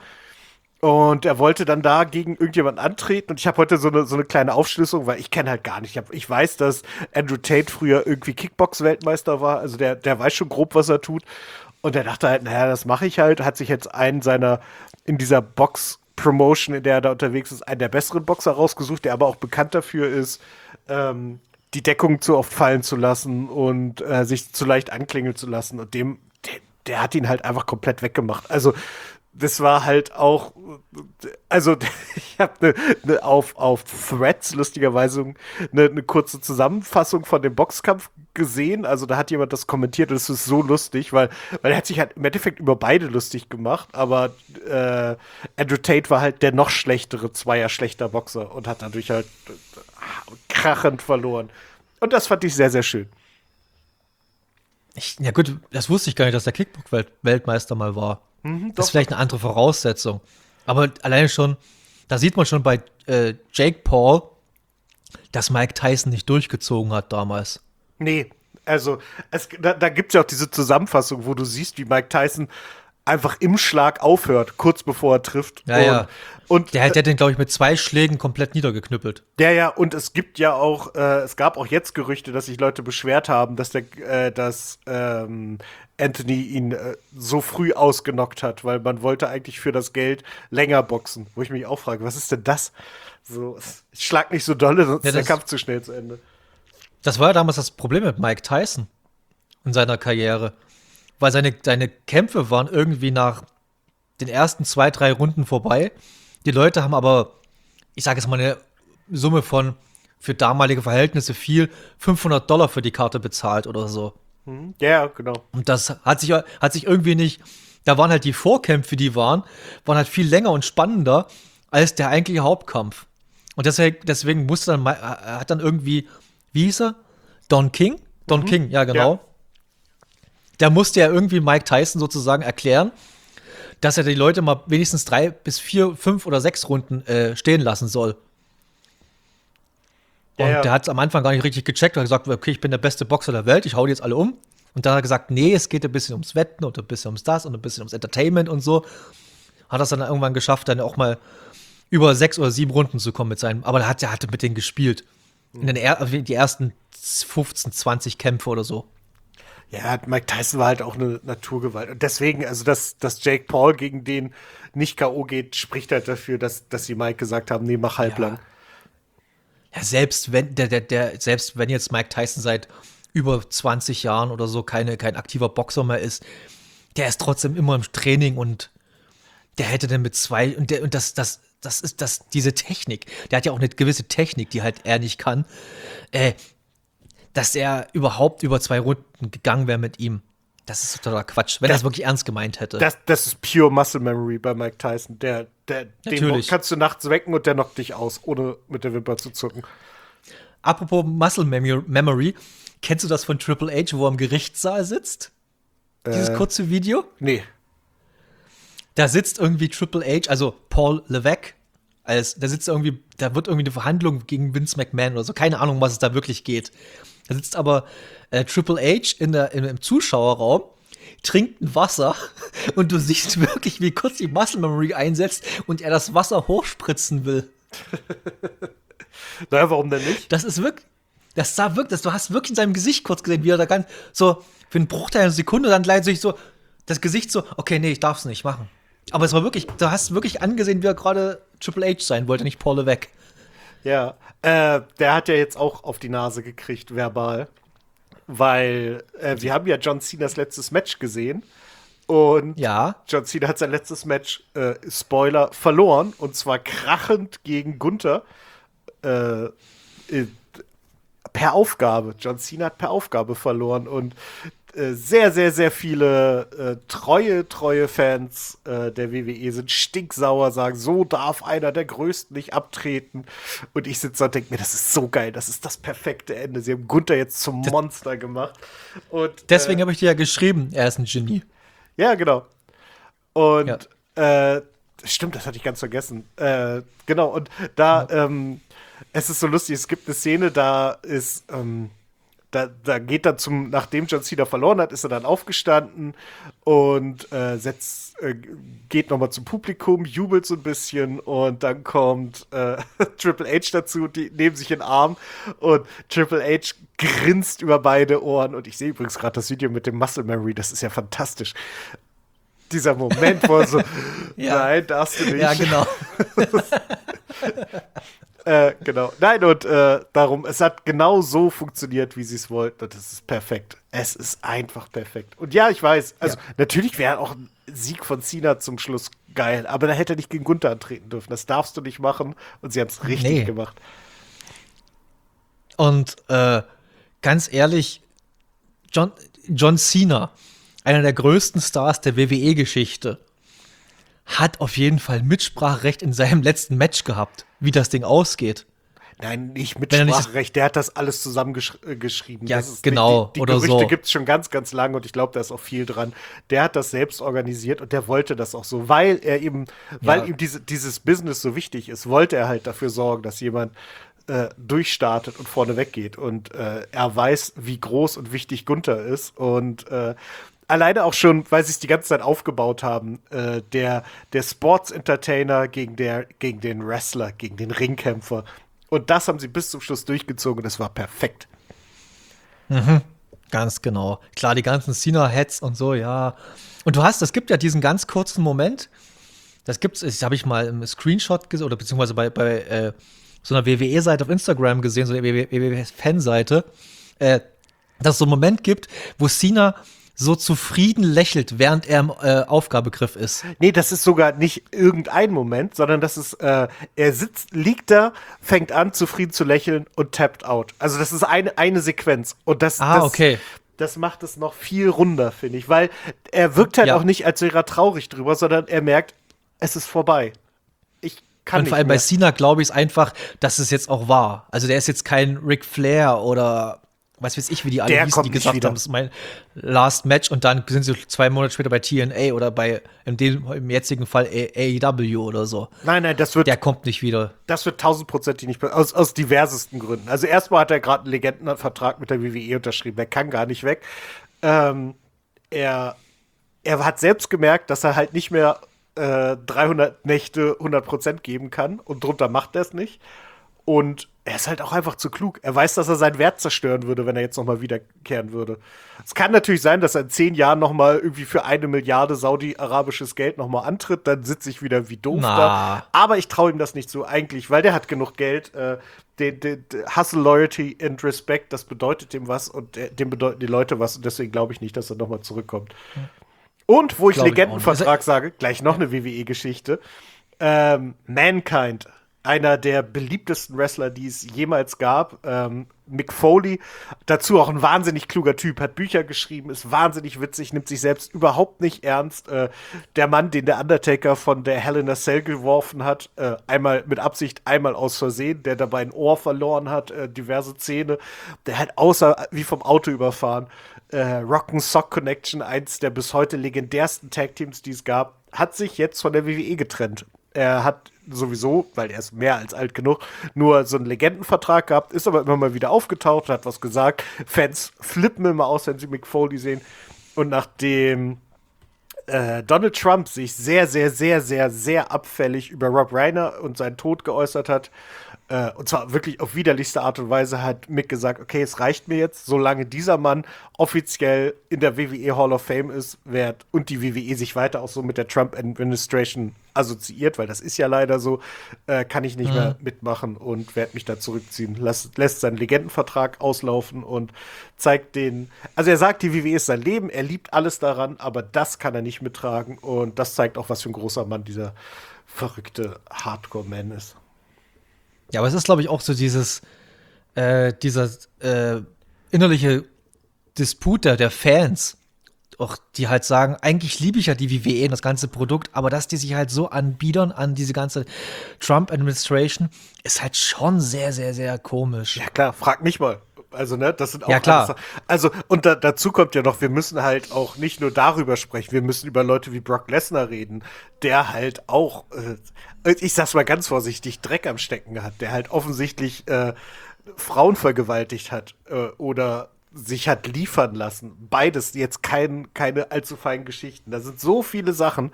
Und er wollte dann da gegen irgendjemanden antreten. Und ich habe heute so eine, so eine kleine Aufschlüsselung, weil ich kenne halt gar nicht. Ich, hab, ich weiß, dass Andrew Tate früher irgendwie Kickbox-Weltmeister war. Also der, der weiß schon grob, was er tut. Und er dachte halt, naja, das mache ich halt. Hat sich jetzt einen seiner, in dieser Box- Promotion, in der er da unterwegs ist, einen der besseren Boxer rausgesucht, der aber auch bekannt dafür ist, ähm, die Deckung zu oft fallen zu lassen und äh, sich zu leicht anklingeln zu lassen. Und dem, der, der hat ihn halt einfach komplett weggemacht. Also, das war halt auch, also ich habe ne, ne auf, auf Threads lustigerweise eine ne kurze Zusammenfassung von dem Boxkampf gesehen. Also da hat jemand das kommentiert und es ist so lustig, weil, weil er hat sich halt im Endeffekt über beide lustig gemacht, aber äh, Andrew Tate war halt der noch schlechtere, zweier schlechter Boxer und hat dadurch halt äh, krachend verloren. Und das fand ich sehr, sehr schön. Ich, ja gut, das wusste ich gar nicht, dass der Kickbox-Weltmeister mal war. Mhm, Das ist vielleicht eine andere Voraussetzung. Aber alleine schon, da sieht man schon bei äh, Jake Paul, dass Mike Tyson nicht durchgezogen hat damals. Nee, also es, da, da gibt es ja auch diese Zusammenfassung, wo du siehst, wie Mike Tyson einfach im Schlag aufhört, kurz bevor er trifft. Ja, und, ja. Und Der, der hat den, glaube ich, mit zwei Schlägen komplett niedergeknüppelt. Ja, ja, und es gibt ja auch, äh, es gab auch jetzt Gerüchte, dass sich Leute beschwert haben, dass der, äh, dass ähm, Anthony ihn äh, so früh ausgenockt hat, weil man wollte eigentlich für das Geld länger boxen. Wo ich mich auch frage, was ist denn das? So, ich schlag nicht so dolle, sonst Ja, ist der das- Kampf zu schnell zu Ende. Das war ja damals das Problem mit Mike Tyson in seiner Karriere. Weil seine, seine Kämpfe waren irgendwie nach den ersten zwei, drei Runden vorbei. Die Leute haben aber, ich sage jetzt mal, eine Summe von für damalige Verhältnisse viel, fünfhundert Dollar für die Karte bezahlt oder so. Mhm. Ja, genau. Und das hat sich, hat sich irgendwie nicht, da waren halt die Vorkämpfe, die waren, waren halt viel länger und spannender als der eigentliche Hauptkampf. Und deswegen, deswegen musste dann, mal- er hat dann irgendwie, wie hieß er? Don King? Don King, ja, genau. Ja. Der musste ja irgendwie Mike Tyson sozusagen erklären, dass er die Leute mal wenigstens drei bis vier, fünf oder sechs Runden äh, stehen lassen soll. Ja, Und ja. der hat es am Anfang gar nicht richtig gecheckt, weil er gesagt, okay, ich bin der beste Boxer der Welt, ich hau die jetzt alle um. Und dann hat er gesagt, nee, es geht ein bisschen ums Wetten und ein bisschen ums das und ein bisschen ums Entertainment und so. Hat das dann irgendwann geschafft, dann auch mal über sechs oder sieben Runden zu kommen mit seinem. Aber er hat, er hatte mit denen gespielt. In den er die ersten fünfzehn, zwanzig Kämpfe oder so. Ja, Mike Tyson war halt auch eine Naturgewalt. Und deswegen, also, dass, dass Jake Paul gegen den nicht K O geht, spricht halt dafür, dass, dass sie Mike gesagt haben, nee, mach halblang. Ja, selbst wenn, der, der, der, selbst wenn jetzt Mike Tyson seit über zwanzig Jahren oder so keine, kein aktiver Boxer mehr ist, der ist trotzdem immer im Training und der hätte dann mit zwei, und, der, und das, das, das ist das, diese Technik, der hat ja auch eine gewisse Technik, die halt er nicht kann, äh, dass er überhaupt über zwei Runden gegangen wäre mit ihm. Das ist totaler Quatsch, wenn er es wirklich ernst gemeint hätte. Das, das ist pure Muscle Memory bei Mike Tyson. Der, der, den Natürlich. kannst du nachts wecken und der knockt dich aus, ohne mit der Wimper zu zucken. Apropos Muscle Mem- Memory, kennst du das von Triple H, wo er im Gerichtssaal sitzt? Dieses Äh, kurze Video? Nee. Da sitzt irgendwie Triple H, also Paul Levesque, als, da sitzt irgendwie, da wird irgendwie eine Verhandlung gegen Vince McMahon oder so, keine Ahnung, um was es da wirklich geht. Da sitzt aber äh, Triple H in der, im, im Zuschauerraum, trinkt ein Wasser und du siehst wirklich, wie kurz die Muscle Memory einsetzt und er das Wasser hochspritzen will. Naja, warum denn nicht? Das ist wirklich, das sah wirklich, du hast wirklich in seinem Gesicht kurz gesehen, wie er da ganz so für einen Bruchteil einer Sekunde dann gleich sich so das Gesicht so, okay, nee, ich darf's nicht machen. Aber es war wirklich, du hast wirklich angesehen, wie er gerade Triple H sein wollte, nicht Paul Levesque. Ja, äh, der hat ja jetzt auch auf die Nase gekriegt, verbal. Weil äh, wir haben ja John Cenas letztes Match gesehen. Und Ja. John Cena hat sein letztes Match, äh, Spoiler, verloren. Und zwar krachend gegen Gunther. Äh, äh, per Aufgabe. John Cena hat per Aufgabe verloren. Und äh, sehr, sehr, sehr viele äh, treue, treue Fans äh, der W W E sind stinksauer, sagen, so darf einer der Größten nicht abtreten. Und ich sitze da und denke mir, das ist so geil, das ist das perfekte Ende. Sie haben Gunther jetzt zum Monster gemacht. Und, Deswegen äh, habe ich dir ja geschrieben, er ist ein Genie. ja, genau. Und ja. äh, stimmt, das hatte ich ganz vergessen. Äh, genau, und da, ja. ähm, es ist so lustig, es gibt eine Szene, da ist, ähm, da, da geht dann zum, nachdem John Cena verloren hat, ist er dann aufgestanden und äh, setzt, äh, geht nochmal zum Publikum, jubelt so ein bisschen und dann kommt äh, Triple H dazu, die nehmen sich in den Arm und Triple H grinst über beide Ohren und ich sehe übrigens gerade das Video mit dem Muscle Memory, das ist ja fantastisch. Dieser Moment, wo er so, ja. Nein, darfst du nicht. Ja, genau. Äh, genau. Nein, und äh, darum, es hat genau so funktioniert, wie sie es wollten. Und es ist perfekt. Es ist einfach perfekt. Und ja, ich weiß, also ja. natürlich wäre auch ein Sieg von Cena zum Schluss geil, aber da hätte er nicht gegen Gunther antreten dürfen. Das darfst du nicht machen. Und sie haben es richtig nee. gemacht. Und äh, ganz ehrlich, John, John Cena, einer der größten Stars der W W E-Geschichte, hat auf jeden Fall Mitspracherecht in seinem letzten Match gehabt, wie das Ding ausgeht. Nein, nicht Mitspracherecht, der hat das alles zusammengeschrieben. Ja, das ist, genau, die, die oder Gerüchte so. Die gibt es schon ganz, ganz lange und ich glaube, da ist auch viel dran. Der hat das selbst organisiert und der wollte das auch so, weil er eben, ja. weil ihm diese, dieses Business so wichtig ist, wollte er halt dafür sorgen, dass jemand äh, durchstartet und vorne weggeht. Und äh, er weiß, wie groß und wichtig Gunther ist und äh, alleine auch schon, weil sie es die ganze Zeit aufgebaut haben, äh, der, der Sports-Entertainer gegen, der, gegen den Wrestler, gegen den Ringkämpfer. Und das haben sie bis zum Schluss durchgezogen und es war perfekt. Mhm, ganz genau. Klar, die ganzen Cena-Heads und so, ja. Und du hast, es gibt ja diesen ganz kurzen Moment, das gibt's, das habe ich mal im Screenshot gesehen, oder beziehungsweise bei, bei äh, so einer W W E-Seite auf Instagram gesehen, so eine W W E-Fanseite, äh, dass es so einen Moment gibt, wo Cena so zufrieden lächelt, während er im äh, Aufgabegriff ist. Nee, das ist sogar nicht irgendein Moment, sondern das ist, äh, er sitzt, liegt da, fängt an, zufrieden zu lächeln und tappt out. Also das ist eine, eine Sequenz. Und das, ah, das, okay. das macht es noch viel runder, finde ich. Weil er wirkt halt ja. auch nicht, als wäre er traurig drüber, sondern er merkt, es ist vorbei. Ich kann und nicht vor allem mehr. bei Cena glaube ich es einfach, dass es jetzt auch war. Also der ist jetzt kein Ric Flair oder was weiß ich, wie die alle Der hießen, kommt die nicht gesagt wieder. haben, das ist mein Last Match und dann sind sie zwei Monate später bei T N A oder bei, in dem, im jetzigen Fall A E W oder so. Nein, nein, das wird, Der kommt nicht wieder. das wird tausendprozentig nicht, aus, aus diversesten Gründen. Also erstmal hat er gerade einen Legendenvertrag mit der W W E unterschrieben, der kann gar nicht weg. Ähm, er, er hat selbst gemerkt, dass er halt nicht mehr äh, dreihundert Nächte hundert Prozent geben kann und drunter macht er es nicht. Und er ist halt auch einfach zu klug. Er weiß, dass er seinen Wert zerstören würde, wenn er jetzt noch mal wiederkehren würde. Es kann natürlich sein, dass er in zehn Jahren noch mal irgendwie für eine Milliarde saudi-arabisches Geld noch mal antritt. Dann sitze ich wieder wie doof Na. da. Aber ich traue ihm das nicht so eigentlich, weil der hat genug Geld. Äh, den, den, den Hustle, Loyalty and Respect, das bedeutet dem was und der, dem bedeuten die Leute was. Und deswegen glaube ich nicht, dass er noch mal zurückkommt. Und wo ich Glaub ich Legendenvertrag sage, gleich noch eine W W E-Geschichte. Ähm, Mankind, einer der beliebtesten Wrestler, die es jemals gab. Ähm, Mick Foley, dazu auch ein wahnsinnig kluger Typ, hat Bücher geschrieben, ist wahnsinnig witzig, nimmt sich selbst überhaupt nicht ernst. Äh, der Mann, den der Undertaker von der Hell in a Cell geworfen hat, äh, einmal mit Absicht, einmal aus Versehen, der dabei ein Ohr verloren hat, äh, diverse Zähne, der halt außer wie vom Auto überfahren. Äh, Rock'n'Sock Connection, eins der bis heute legendärsten Tag-Teams, die es gab, hat sich jetzt von der W W E getrennt. Er hat sowieso, weil er ist mehr als alt genug, nur so einen Legendenvertrag gehabt, ist aber immer mal wieder aufgetaucht, hat was gesagt. Fans flippen immer aus, wenn sie Mick Foley sehen. Und nachdem äh, Donald Trump sich sehr, sehr, sehr, sehr, sehr abfällig über Rob Reiner und seinen Tod geäußert hat, äh, und zwar wirklich auf widerlichste Art und Weise, hat Mick gesagt, okay, es reicht mir jetzt, solange dieser Mann offiziell in der W W E Hall of Fame ist, werd, und die W W E sich weiter auch so mit der Trump-Administration assoziiert, weil das ist ja leider so, äh, kann ich nicht mhm. mehr mitmachen und werde mich da zurückziehen. Lass, lässt seinen Legendenvertrag auslaufen und zeigt den, also er sagt, die W W E ist sein Leben, er liebt alles daran, aber das kann er nicht mittragen und das zeigt auch, was für ein großer Mann dieser verrückte Hardcore-Man ist. Ja, aber es ist, glaube ich, auch so dieses, äh, dieser äh, innerliche Disput der, der Fans, auch die halt sagen, eigentlich liebe ich ja die W W E und das ganze Produkt, aber dass die sich halt so anbiedern an diese ganze Trump-Administration, ist halt schon sehr, sehr, sehr komisch. Ja klar, frag mich mal. Also, ne, das sind auch ja, klar. Alles, also, und da, dazu kommt ja noch, wir müssen halt auch nicht nur darüber sprechen, wir müssen über Leute wie Brock Lesnar reden, der halt auch, äh, ich sag's mal ganz vorsichtig, Dreck am Stecken hat, der halt offensichtlich äh, Frauen vergewaltigt hat äh, oder sich hat liefern lassen. Beides jetzt kein, keine allzu feinen Geschichten. Da sind so viele Sachen,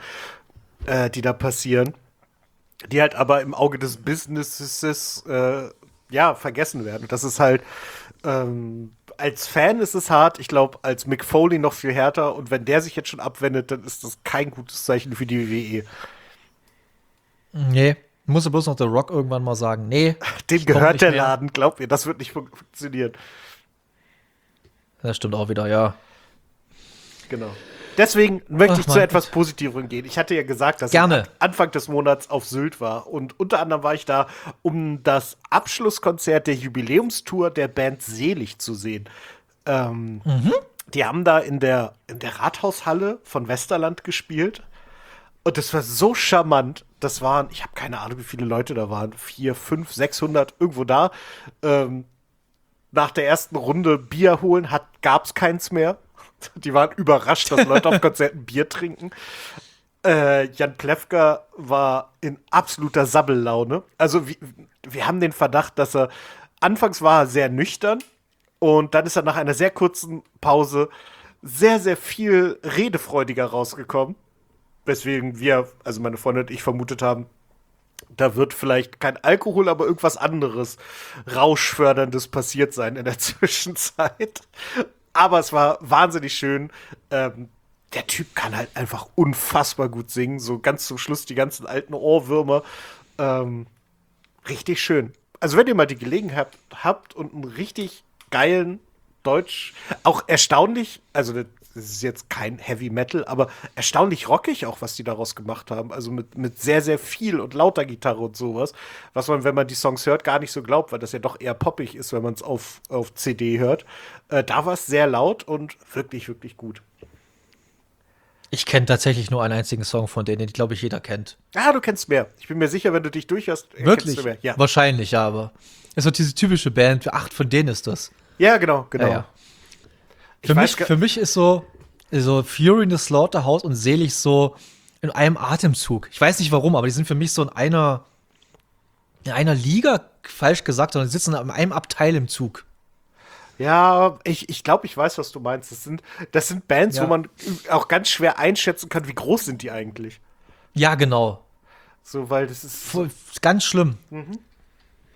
äh, die da passieren, die halt aber im Auge des Businesses äh, ja, vergessen werden. Das ist halt ähm, als Fan ist es hart. Ich glaube, als Mick Foley noch viel härter. Und wenn der sich jetzt schon abwendet, dann ist das kein gutes Zeichen für die W W E. Nee, muss bloß noch The Rock irgendwann mal sagen, nee. Dem gehört der mehr. Laden, glaub mir, das wird nicht fun- funktionieren. Das stimmt auch wieder, ja. Genau. Deswegen möchte Ach, ich zu Mann. etwas Positivem gehen. Ich hatte ja gesagt, dass Gerne. ich Anfang des Monats auf Sylt war. Und unter anderem war ich da, um das Abschlusskonzert der Jubiläumstour der Band Selig zu sehen. Ähm, mhm. Die haben da in der, in der Rathaushalle von Westerland gespielt. Und das war so charmant. Das waren, ich habe keine Ahnung, wie viele Leute da waren. Vier, fünf, sechshundert, irgendwo da. Ähm, nach der ersten Runde Bier holen hat, gab's keins mehr. Die waren überrascht, dass Leute auf Konzerten Bier trinken. Äh, Jan Plewka war in absoluter Sabbellaune. Also wir, wir haben den Verdacht, dass er anfangs war er sehr nüchtern und dann ist er nach einer sehr kurzen Pause sehr, sehr viel redefreudiger rausgekommen. Weswegen wir, also meine Freundin und ich vermutet haben, da wird vielleicht kein Alkohol, aber irgendwas anderes Rauschförderndes passiert sein in der Zwischenzeit. Aber es war wahnsinnig schön. Ähm, der Typ kann halt einfach unfassbar gut singen. So ganz zum Schluss die ganzen alten Ohrwürmer. Ähm, richtig schön. Also wenn ihr mal die Gelegenheit habt und einen richtig geilen Deutsch, auch erstaunlich, also das ist jetzt kein Heavy Metal, aber erstaunlich rockig auch, was die daraus gemacht haben. Also mit, mit sehr, sehr viel und lauter Gitarre und sowas. Was man, wenn man die Songs hört, gar nicht so glaubt, weil das ja doch eher poppig ist, wenn man es auf, auf C D hört. Äh, da war es sehr laut und wirklich, wirklich gut. Ich kenne tatsächlich nur einen einzigen Song von denen, den, glaube ich, jeder kennt. Ah, du kennst mehr. Ich bin mir sicher, wenn du dich durchhörst, Wirklich? kennst du mehr. Ja. Wahrscheinlich, ja, aber es ist so diese typische Band. Acht von denen ist das. Ja, genau, genau. Ja, ja. Ich Für, weiß mich, für mich ist so, so Fury in the Slaughterhouse und Selig so in einem Atemzug. Ich weiß nicht warum, aber die sind für mich so in einer, in einer Liga, falsch gesagt, sondern die sitzen in einem Abteil im Zug. Ja, ich, ich glaube, ich weiß, was du meinst. Das sind, das sind Bands, Ja. wo man auch ganz schwer einschätzen kann, wie groß sind die eigentlich. Ja, genau. So, weil das ist. Voll- Ganz schlimm.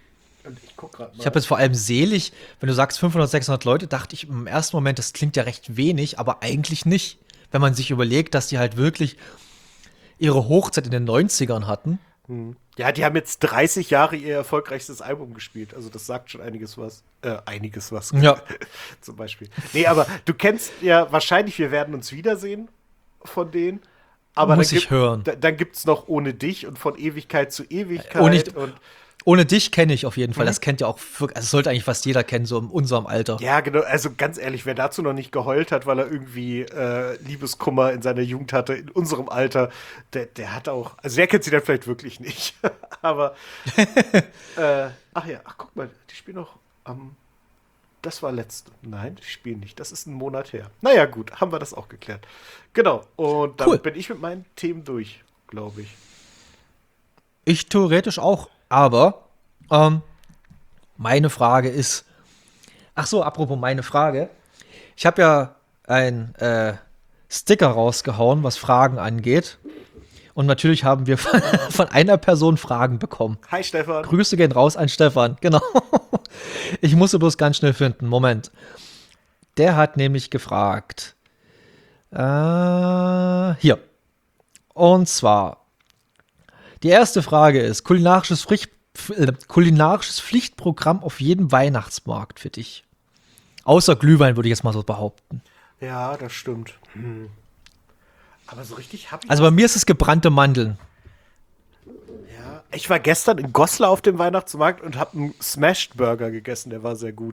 Und ich guck grad mal. Ich habe jetzt vor allem selig, wenn du sagst fünfhundert, sechshundert Leute, dachte ich im ersten Moment, das klingt ja recht wenig, aber eigentlich nicht. Wenn man sich überlegt, dass die halt wirklich ihre Hochzeit in den neunzigern hatten. Hm. Ja, die haben jetzt dreißig Jahre ihr erfolgreichstes Album gespielt. Also das sagt schon einiges was. Äh, einiges was. Ja. Zum Beispiel. Nee, aber du kennst ja wahrscheinlich, wir werden uns wiedersehen von denen. Aber Muss dann ich gibt, hören. Da, dann gibt's noch Ohne dich und von Ewigkeit zu Ewigkeit. Oh, nicht- und Ohne dich kenne ich auf jeden Fall. Mhm. Das kennt ja auch, wirklich- also das sollte eigentlich fast jeder kennen, so in unserem Alter. ja, genau. Also ganz ehrlich, wer dazu noch nicht geheult hat, weil er irgendwie äh, Liebeskummer in seiner Jugend hatte, in unserem Alter, der, der hat auch, also der kennt sie dann vielleicht wirklich nicht. aber, äh, ach ja, ach guck mal, die spielen noch am, das war letzte. Nein, die spielen nicht. Das ist ein Monat her. Naja, gut, haben wir das auch geklärt. Genau. Und damit Cool. bin ich mit meinen Themen durch, glaube ich. Ich theoretisch auch, aber ähm, meine Frage ist, ach so, apropos meine Frage. Ich habe ja ein äh, Sticker rausgehauen, was Fragen angeht. Und natürlich haben wir von, von einer Person Fragen bekommen. Hi, Stefan. Grüße gehen raus an Stefan, genau. Ich musste bloß ganz schnell finden. Moment. Der hat nämlich gefragt. Äh, hier. Und zwar, die erste Frage ist, kulinarisches, Pflicht, äh, kulinarisches Pflichtprogramm auf jedem Weihnachtsmarkt für dich. Außer Glühwein, würde ich jetzt mal so behaupten. Ja, das stimmt. Hm. Aber so richtig hab ich. Also bei mir ist es gebrannte Mandeln. ja. Ich war gestern in Goslar auf dem Weihnachtsmarkt und habe einen Smashed Burger gegessen. Der war sehr gut.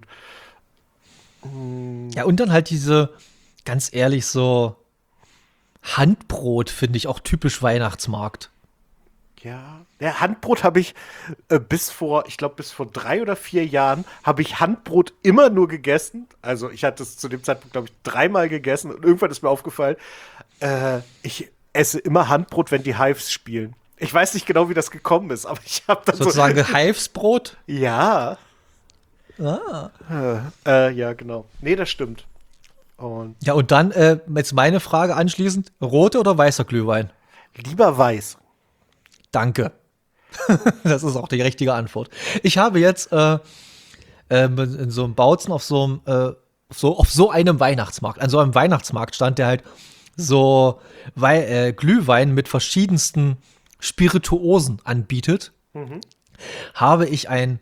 Ja, und dann halt diese, ganz ehrlich, so Handbrot finde ich auch typisch Weihnachtsmarkt. Ja. Der Handbrot habe ich äh, bis vor, ich glaube, bis vor drei oder vier Jahren habe ich Handbrot immer nur gegessen. Also ich hatte es zu dem Zeitpunkt, glaube ich, dreimal gegessen und irgendwann ist mir aufgefallen, äh, ich esse immer Handbrot, wenn die Hives spielen. Ich weiß nicht genau, wie das gekommen ist, aber ich habe dann Sozusagen so. Hives-Brot. Ja. Ah. Äh, ja, genau. Nee, das stimmt. Und Ja, und dann äh, jetzt meine Frage anschließend: rote oder weißer Glühwein? lieber weiß. Danke. Das ist auch die richtige Antwort. Ich habe jetzt äh, äh, in so einem Bautzen auf so einem äh, so, auf so einem Weihnachtsmarkt, an so einem Weihnachtsmarkt stand, der halt so Wei äh, Glühwein mit verschiedensten Spirituosen anbietet, habe ich ein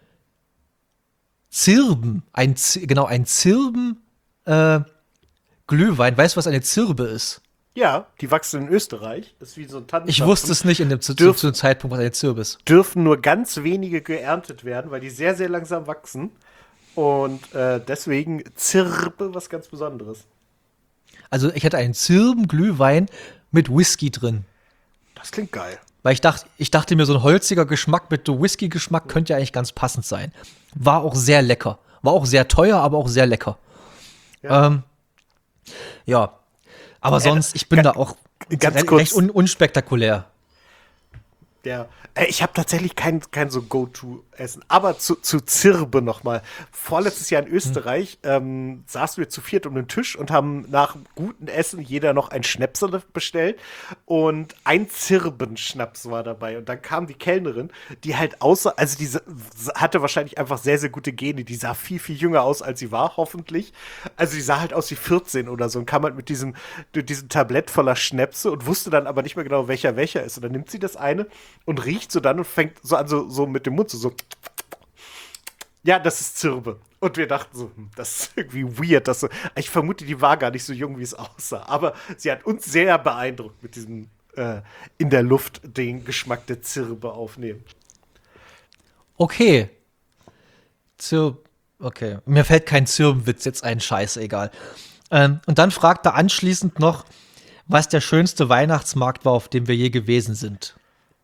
Zirben, ein Z genau, ein Zirben äh, Glühwein. Weißt du, was eine Zirbe ist? Ja, die wachsen in Österreich. Das ist wie so ein Tannenzapfen. Ich wusste es nicht in dem zu, zu, Dürf- zu dem Zeitpunkt, was eine Zirbe ist. Dürfen nur ganz wenige geerntet werden, weil die sehr, sehr langsam wachsen. Und äh, deswegen Zirbe was ganz Besonderes. Also ich hatte einen Zirbenglühwein mit Whisky drin. Das klingt geil. Weil ich dachte, ich dachte mir, so ein holziger Geschmack mit so Whisky-Geschmack könnte ja eigentlich ganz passend sein. War auch sehr lecker. War auch sehr teuer, aber auch sehr lecker. Ja. Ähm, ja. Aber Äh, sonst, ich bin ga- da auch ganz re kurz. recht un unspektakulär. Ja, äh, ich habe tatsächlich kein, kein so Go-To-Essen. Aber zu, zu Zirbe nochmal. Vorletztes Jahr in Österreich ähm, saßen wir zu viert um den Tisch und haben nach gutem Essen jeder noch ein Schnäpsel bestellt. Und ein Zirbenschnaps war dabei. Und dann kam die Kellnerin, die halt außer, also die sa- hatte wahrscheinlich einfach sehr, sehr gute Gene. Die sah viel, viel jünger aus, als sie war, hoffentlich. Also die sah halt aus wie vierzehn oder so und kam halt mit diesem, mit diesem Tablett voller Schnäpse und wusste dann aber nicht mehr genau, welcher welcher ist. Und dann nimmt sie das eine und riecht so dann und fängt so an, so, so mit dem Mund so, so. Ja, das ist Zirbe. Und wir dachten so, hm, das ist irgendwie weird. Dass so, ich vermute, die war gar nicht so jung, wie es aussah. Aber sie hat uns sehr beeindruckt mit diesem äh, in der Luft den Geschmack der Zirbe aufnehmen. Okay. Zir okay. Mir fällt kein Zirbenwitz jetzt ein, scheiße, egal. Ähm, und dann fragt er anschließend noch, was der schönste Weihnachtsmarkt war, auf dem wir je gewesen sind.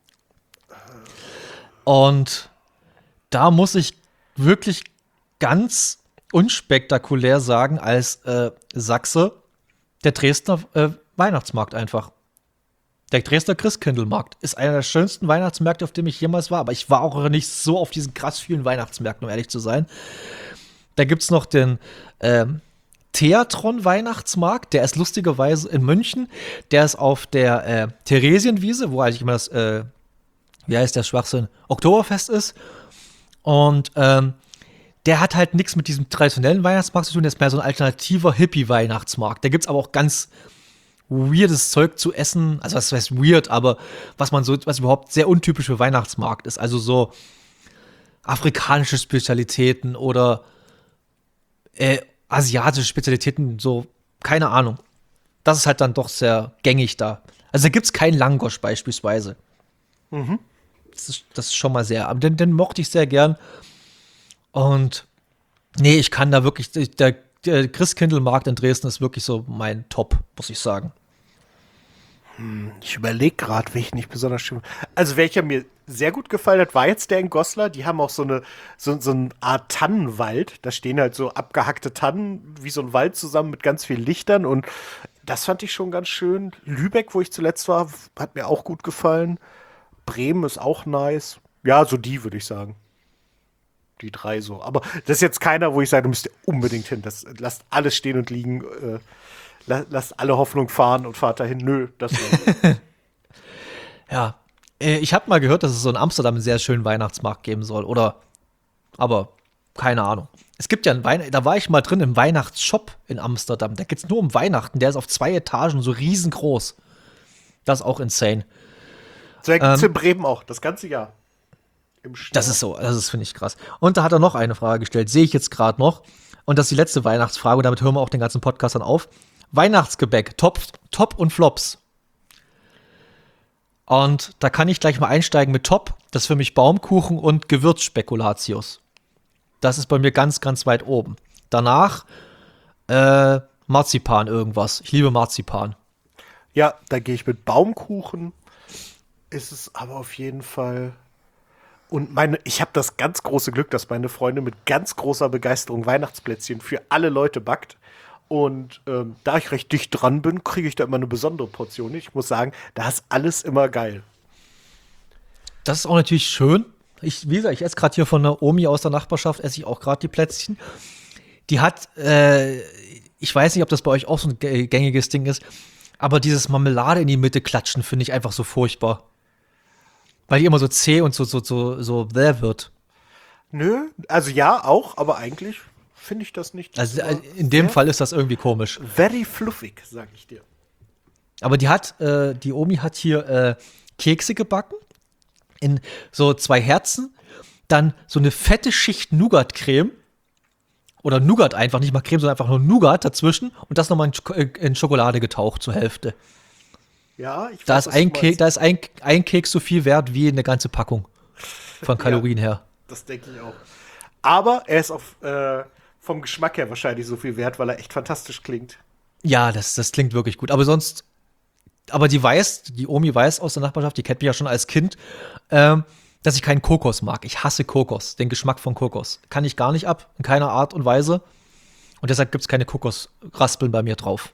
Und da muss ich wirklich ganz unspektakulär sagen, als äh, Sachse, der Dresdner äh, Weihnachtsmarkt einfach. Der Dresdner Christkindlmarkt ist einer der schönsten Weihnachtsmärkte, auf dem ich jemals war. Aber ich war auch nicht so auf diesen krass vielen Weihnachtsmärkten, um ehrlich zu sein. Da gibt es noch den ähm, Theatron-Weihnachtsmarkt. Der ist lustigerweise in München. Der ist auf der äh, Theresienwiese, wo eigentlich immer das, äh, wie heißt der Schwachsinn, Oktoberfest ist. Und ähm, der hat halt nichts mit diesem traditionellen Weihnachtsmarkt zu tun, der ist mehr so ein alternativer Hippie-Weihnachtsmarkt. Da gibt's aber auch ganz weirdes Zeug zu essen, also was heißt weird, aber was man so, was überhaupt sehr untypisch für Weihnachtsmarkt ist, also so afrikanische Spezialitäten oder äh, asiatische Spezialitäten, so, keine Ahnung. Das ist halt dann doch sehr gängig da. Also da gibt's keinen Langosch beispielsweise. Mhm. Das ist, das ist schon mal sehr, aber den, den mochte ich sehr gern. Und nee, ich kann da wirklich, der, der Christkindlmarkt in Dresden ist wirklich so mein Top, muss ich sagen. Ich überlege gerade, welchen ich besonders schön. Also welcher mir sehr gut gefallen hat, war jetzt der in Goslar. Die haben auch so eine so, so eine Art Tannenwald. Da stehen halt so abgehackte Tannen wie so ein Wald zusammen mit ganz vielen Lichtern und das fand ich schon ganz schön. Lübeck, wo ich zuletzt war, hat mir auch gut gefallen. Bremen ist auch nice. Ja, so die würde ich sagen. Die drei so. Aber das ist jetzt keiner, wo ich sage, du müsst unbedingt hin. Das, lasst alles stehen und liegen. Äh, Lasst alle Hoffnung fahren und fahrt dahin. Nö, das nicht. Ja, äh, ich habe mal gehört, dass es so in Amsterdam einen sehr schönen Weihnachtsmarkt geben soll. Oder, aber keine Ahnung. Es gibt ja einen Weihnachts-, da war ich mal drin im Weihnachtsshop in Amsterdam. Da geht's nur um Weihnachten. Der ist auf zwei Etagen, so riesengroß. Das ist auch insane. So gibt es ähm, in Bremen auch, das ganze Jahr. Im das ist so, das ist, finde ich, krass. Und da hat er noch eine Frage gestellt, sehe ich jetzt gerade noch. Und das ist die letzte Weihnachtsfrage und damit hören wir auch den ganzen Podcast dann auf. Weihnachtsgebäck, Top, Top und Flops. Und da kann ich gleich mal einsteigen mit Top. Das ist für mich Baumkuchen und Gewürzspekulatius. Das ist bei mir ganz, ganz weit oben. Danach äh, Marzipan irgendwas. Ich liebe Marzipan. Ja, da gehe ich mit Baumkuchen. Ist es aber auf jeden Fall. Und meine, ich habe das ganz große Glück, dass meine Freundin mit ganz großer Begeisterung Weihnachtsplätzchen für alle Leute backt. Und ähm, da ich recht dicht dran bin, kriege ich da immer eine besondere Portion. Ich muss sagen, da ist alles immer geil. Das ist auch natürlich schön. Ich, wie gesagt, ich esse gerade hier von einer Omi aus der Nachbarschaft, esse ich auch gerade die Plätzchen. Die hat, äh, ich weiß nicht, ob das bei euch auch so ein gängiges Ding ist, aber dieses Marmelade in die Mitte klatschen finde ich einfach so furchtbar. Weil die immer so zäh und so, so, so, so bläh wird. Nö, also ja, auch, aber eigentlich finde ich das nicht. Also in dem Fall ist das irgendwie komisch. Very fluffig, sag ich dir. Aber die hat, äh, die Omi hat hier äh, Kekse gebacken in so zwei Herzen, dann so eine fette Schicht Nougat-Creme oder Nougat einfach, nicht mal Creme, sondern einfach nur Nougat dazwischen und das nochmal in, Sch- in Schokolade getaucht zur Hälfte. Ja, ich weiß, Da ist, ein, Ke- da ist ein, ein Keks so viel wert wie eine ganze Packung von Kalorien ja, her. Das denke ich auch. Aber er ist auf, äh, vom Geschmack her wahrscheinlich so viel wert, weil er echt fantastisch klingt. Ja, das, das klingt wirklich gut. Aber sonst, aber die weiß, die Omi weiß aus der Nachbarschaft, die kennt mich ja schon als Kind, ähm, dass ich keinen Kokos mag. Ich hasse Kokos, den Geschmack von Kokos. Kann ich gar nicht ab, in keiner Art und Weise. Und deshalb gibt es keine Kokosraspeln bei mir drauf.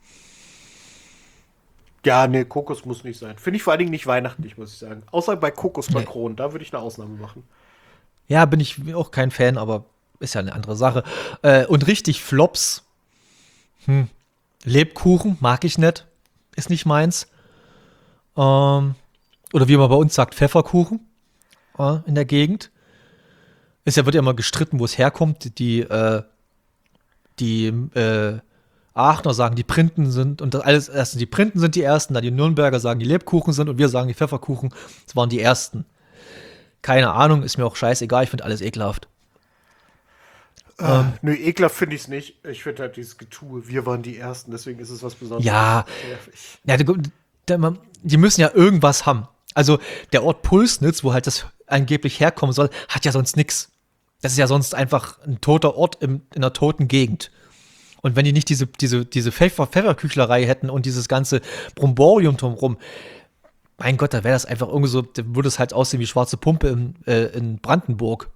Ja, nee, Kokos muss nicht sein. Finde ich vor allen Dingen nicht weihnachtlich, muss ich sagen. Außer bei Kokosmakronen, nee. Da würde ich eine Ausnahme machen. Ja, bin ich auch kein Fan, aber ist ja eine andere Sache. Äh, und richtig Flops. Hm. Lebkuchen mag ich nicht. Ist nicht meins. Ähm, oder wie man bei uns sagt, Pfefferkuchen äh, in der Gegend. Es ja, wird ja immer gestritten, wo es herkommt. Die, äh, die äh, Aachener sagen, die Printen sind, und das alles, erst die Printen sind die ersten, dann die Nürnberger sagen, die Lebkuchen sind, und wir sagen, die Pfefferkuchen, das waren die ersten. Keine Ahnung, ist mir auch scheißegal, ich finde alles ekelhaft. Äh, ähm, nö, ekelhaft finde ich es nicht. Ich finde halt dieses Getue, wir waren die Ersten, deswegen ist es was Besonderes. Ja, ja die, die müssen ja irgendwas haben. Also der Ort Pulsnitz, wo halt das angeblich herkommen soll, hat ja sonst nichts. Das ist ja sonst einfach ein toter Ort im, in einer toten Gegend. Und wenn die nicht diese, diese, diese Pfeffer, Pfefferküchlerei hätten und dieses ganze Bromborium drumherum, mein Gott, da wäre das einfach irgendwie so, da würde es halt aussehen wie schwarze Pumpe in, äh, in Brandenburg.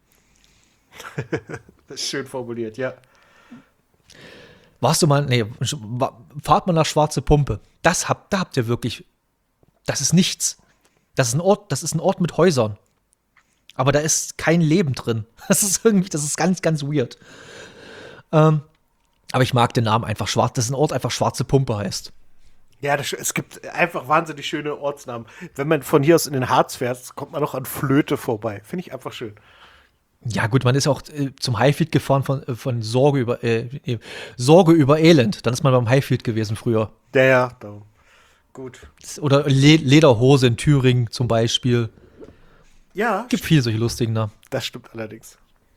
Das ist schön formuliert, ja. Warst du mal, nee, fahrt mal nach Schwarze Pumpe. Das habt, da habt ihr wirklich, das ist nichts. Das ist ein Ort, das ist ein Ort mit Häusern. Aber da ist kein Leben drin. Das ist irgendwie, das ist ganz, ganz weird. Ähm, aber ich mag den Namen einfach schwarz, dass ein Ort einfach Schwarze Pumpe heißt. Ja, das, es gibt einfach wahnsinnig schöne Ortsnamen. Wenn man von hier aus in den Harz fährt, kommt man noch an Flöte vorbei. Finde ich einfach schön. Ja, gut, man ist auch äh, zum Highfield gefahren von, äh, von Sorge über äh, äh, Sorge über Elend. Dann ist man beim Highfield gewesen früher. Ja, ja, darum. Gut. Oder Le Lederhose in Thüringen zum Beispiel. Ja, Gibt viele solche lustigen Namen. das stimmt allerdings.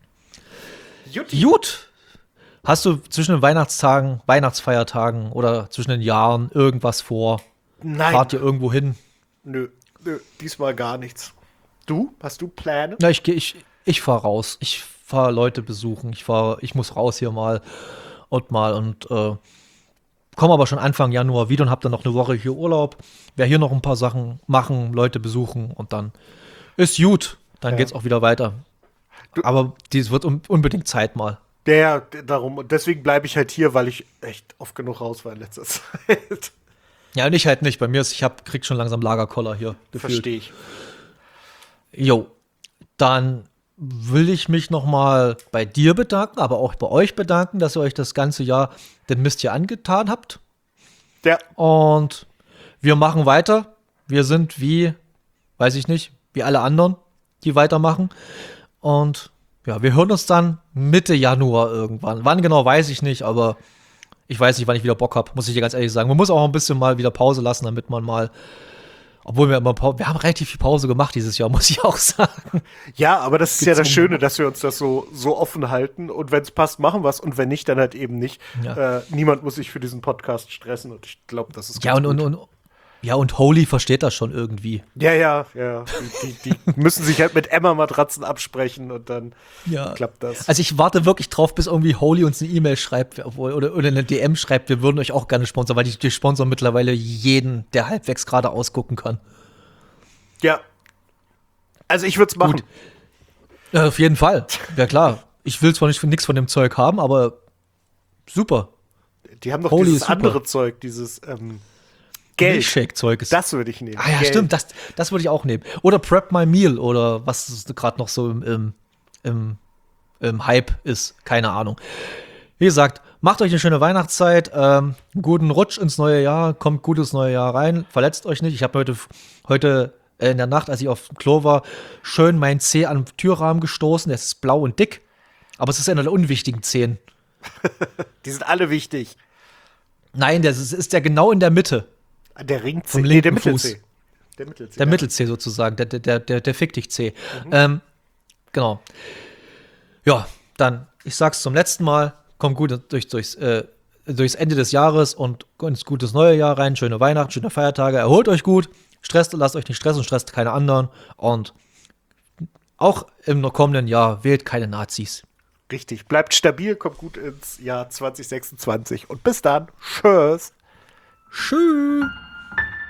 Juti. Gut. Hast du zwischen den Weihnachtstagen, Weihnachtsfeiertagen oder zwischen den Jahren irgendwas vor? Nein. Fahrt ihr irgendwo hin? Nö, nö, diesmal gar nichts. Du? Hast du Pläne? Ja, ich gehe, ich, ich fahre raus. Ich fahre Leute besuchen. Ich fahre, ich muss raus hier mal und mal und äh, komme aber schon Anfang Januar wieder und habe dann noch eine Woche hier Urlaub. Werde hier noch ein paar Sachen machen, Leute besuchen und dann ist gut. Dann Ja. geht's auch wieder weiter. Du- Aber dies wird un unbedingt Zeit mal. Der, der darum. Und deswegen bleibe ich halt hier, weil ich echt oft genug raus war in letzter Zeit. Ja, und ich halt nicht. Bei mir ist, ich hab, krieg schon langsam Lagerkoller hier. gefühlt. Verstehe ich. Jo, dann will ich mich noch mal bei dir bedanken, aber auch bei euch bedanken, dass ihr euch das ganze Jahr den Mist hier angetan habt. Ja, Und wir machen weiter. Wir sind wie, weiß ich nicht, wie alle anderen, die weitermachen. Und ja, wir hören uns dann Mitte Januar irgendwann. Wann genau, weiß ich nicht, aber ich weiß nicht, wann ich wieder Bock habe, muss ich dir ganz ehrlich sagen. Man muss auch ein bisschen mal wieder Pause lassen, damit man mal, obwohl wir immer Pause, wir haben relativ viel Pause gemacht dieses Jahr, muss ich auch sagen. ja, aber das ist ja das Gezwungen. Schöne, dass wir uns das so, so offen halten. Und wenn es passt, machen wir es. Und wenn nicht, dann halt eben nicht. Ja. Äh, niemand muss sich für diesen Podcast stressen. Und ich glaube, das ist Ja, ganz und, gut. und, und, ja, und Holy versteht das schon irgendwie. Ja, ja, ja. Die, die, die müssen sich halt mit Emma-Matratzen absprechen und dann Ja. klappt das. Also ich warte wirklich drauf, bis irgendwie Holy uns eine E-Mail schreibt obwohl, oder, oder eine D M schreibt, wir würden euch auch gerne sponsern, weil die, die sponsern mittlerweile jeden, der halbwegs gerade ausgucken kann. Ja. Also ich würde es machen. Gut. Ja, auf jeden Fall. Ja klar. Ich will zwar nicht nichts von dem Zeug haben, aber super. Die haben doch Holy dieses ist super. andere Zeug, dieses ähm, Geld. Milkshake-Zeug ist. Das würde ich nehmen. Ah ja, Geld. stimmt, das, das würde ich auch nehmen. Oder Prep My Meal oder was gerade noch so im, im, im, im Hype ist. Keine Ahnung. Wie gesagt, macht euch eine schöne Weihnachtszeit, ähm, guten Rutsch ins neue Jahr, kommt gut ins neue Jahr rein, verletzt euch nicht. Ich habe heute, heute äh, in der Nacht, als ich auf dem Klo war, schön meinen Zeh an den Türrahmen gestoßen. Der ist blau und dick, aber es ist einer der unwichtigen Zehen. Die sind alle wichtig. Nein, das ist, ist der genau in der Mitte. Der Ringzeh. Vom Nee, der linken Fuß. Mittelzeh. Der Mittelzeh. Der ja. Mittelzeh sozusagen, der, der, der, der fick dich Zeh. Ähm, genau. Ja, dann, ich sag's zum letzten Mal, kommt gut durch, durchs, äh, durchs Ende des Jahres und ins gutes neue Jahr rein. Schöne Weihnachten, schöne Feiertage, erholt euch gut, stresst, lasst euch nicht stressen und stresst keine anderen. Und auch im kommenden Jahr wählt keine Nazis. Richtig. Bleibt stabil, kommt gut ins Jahr zwanzig sechsundzwanzig. Und bis dann. Tschüss. Tschüss.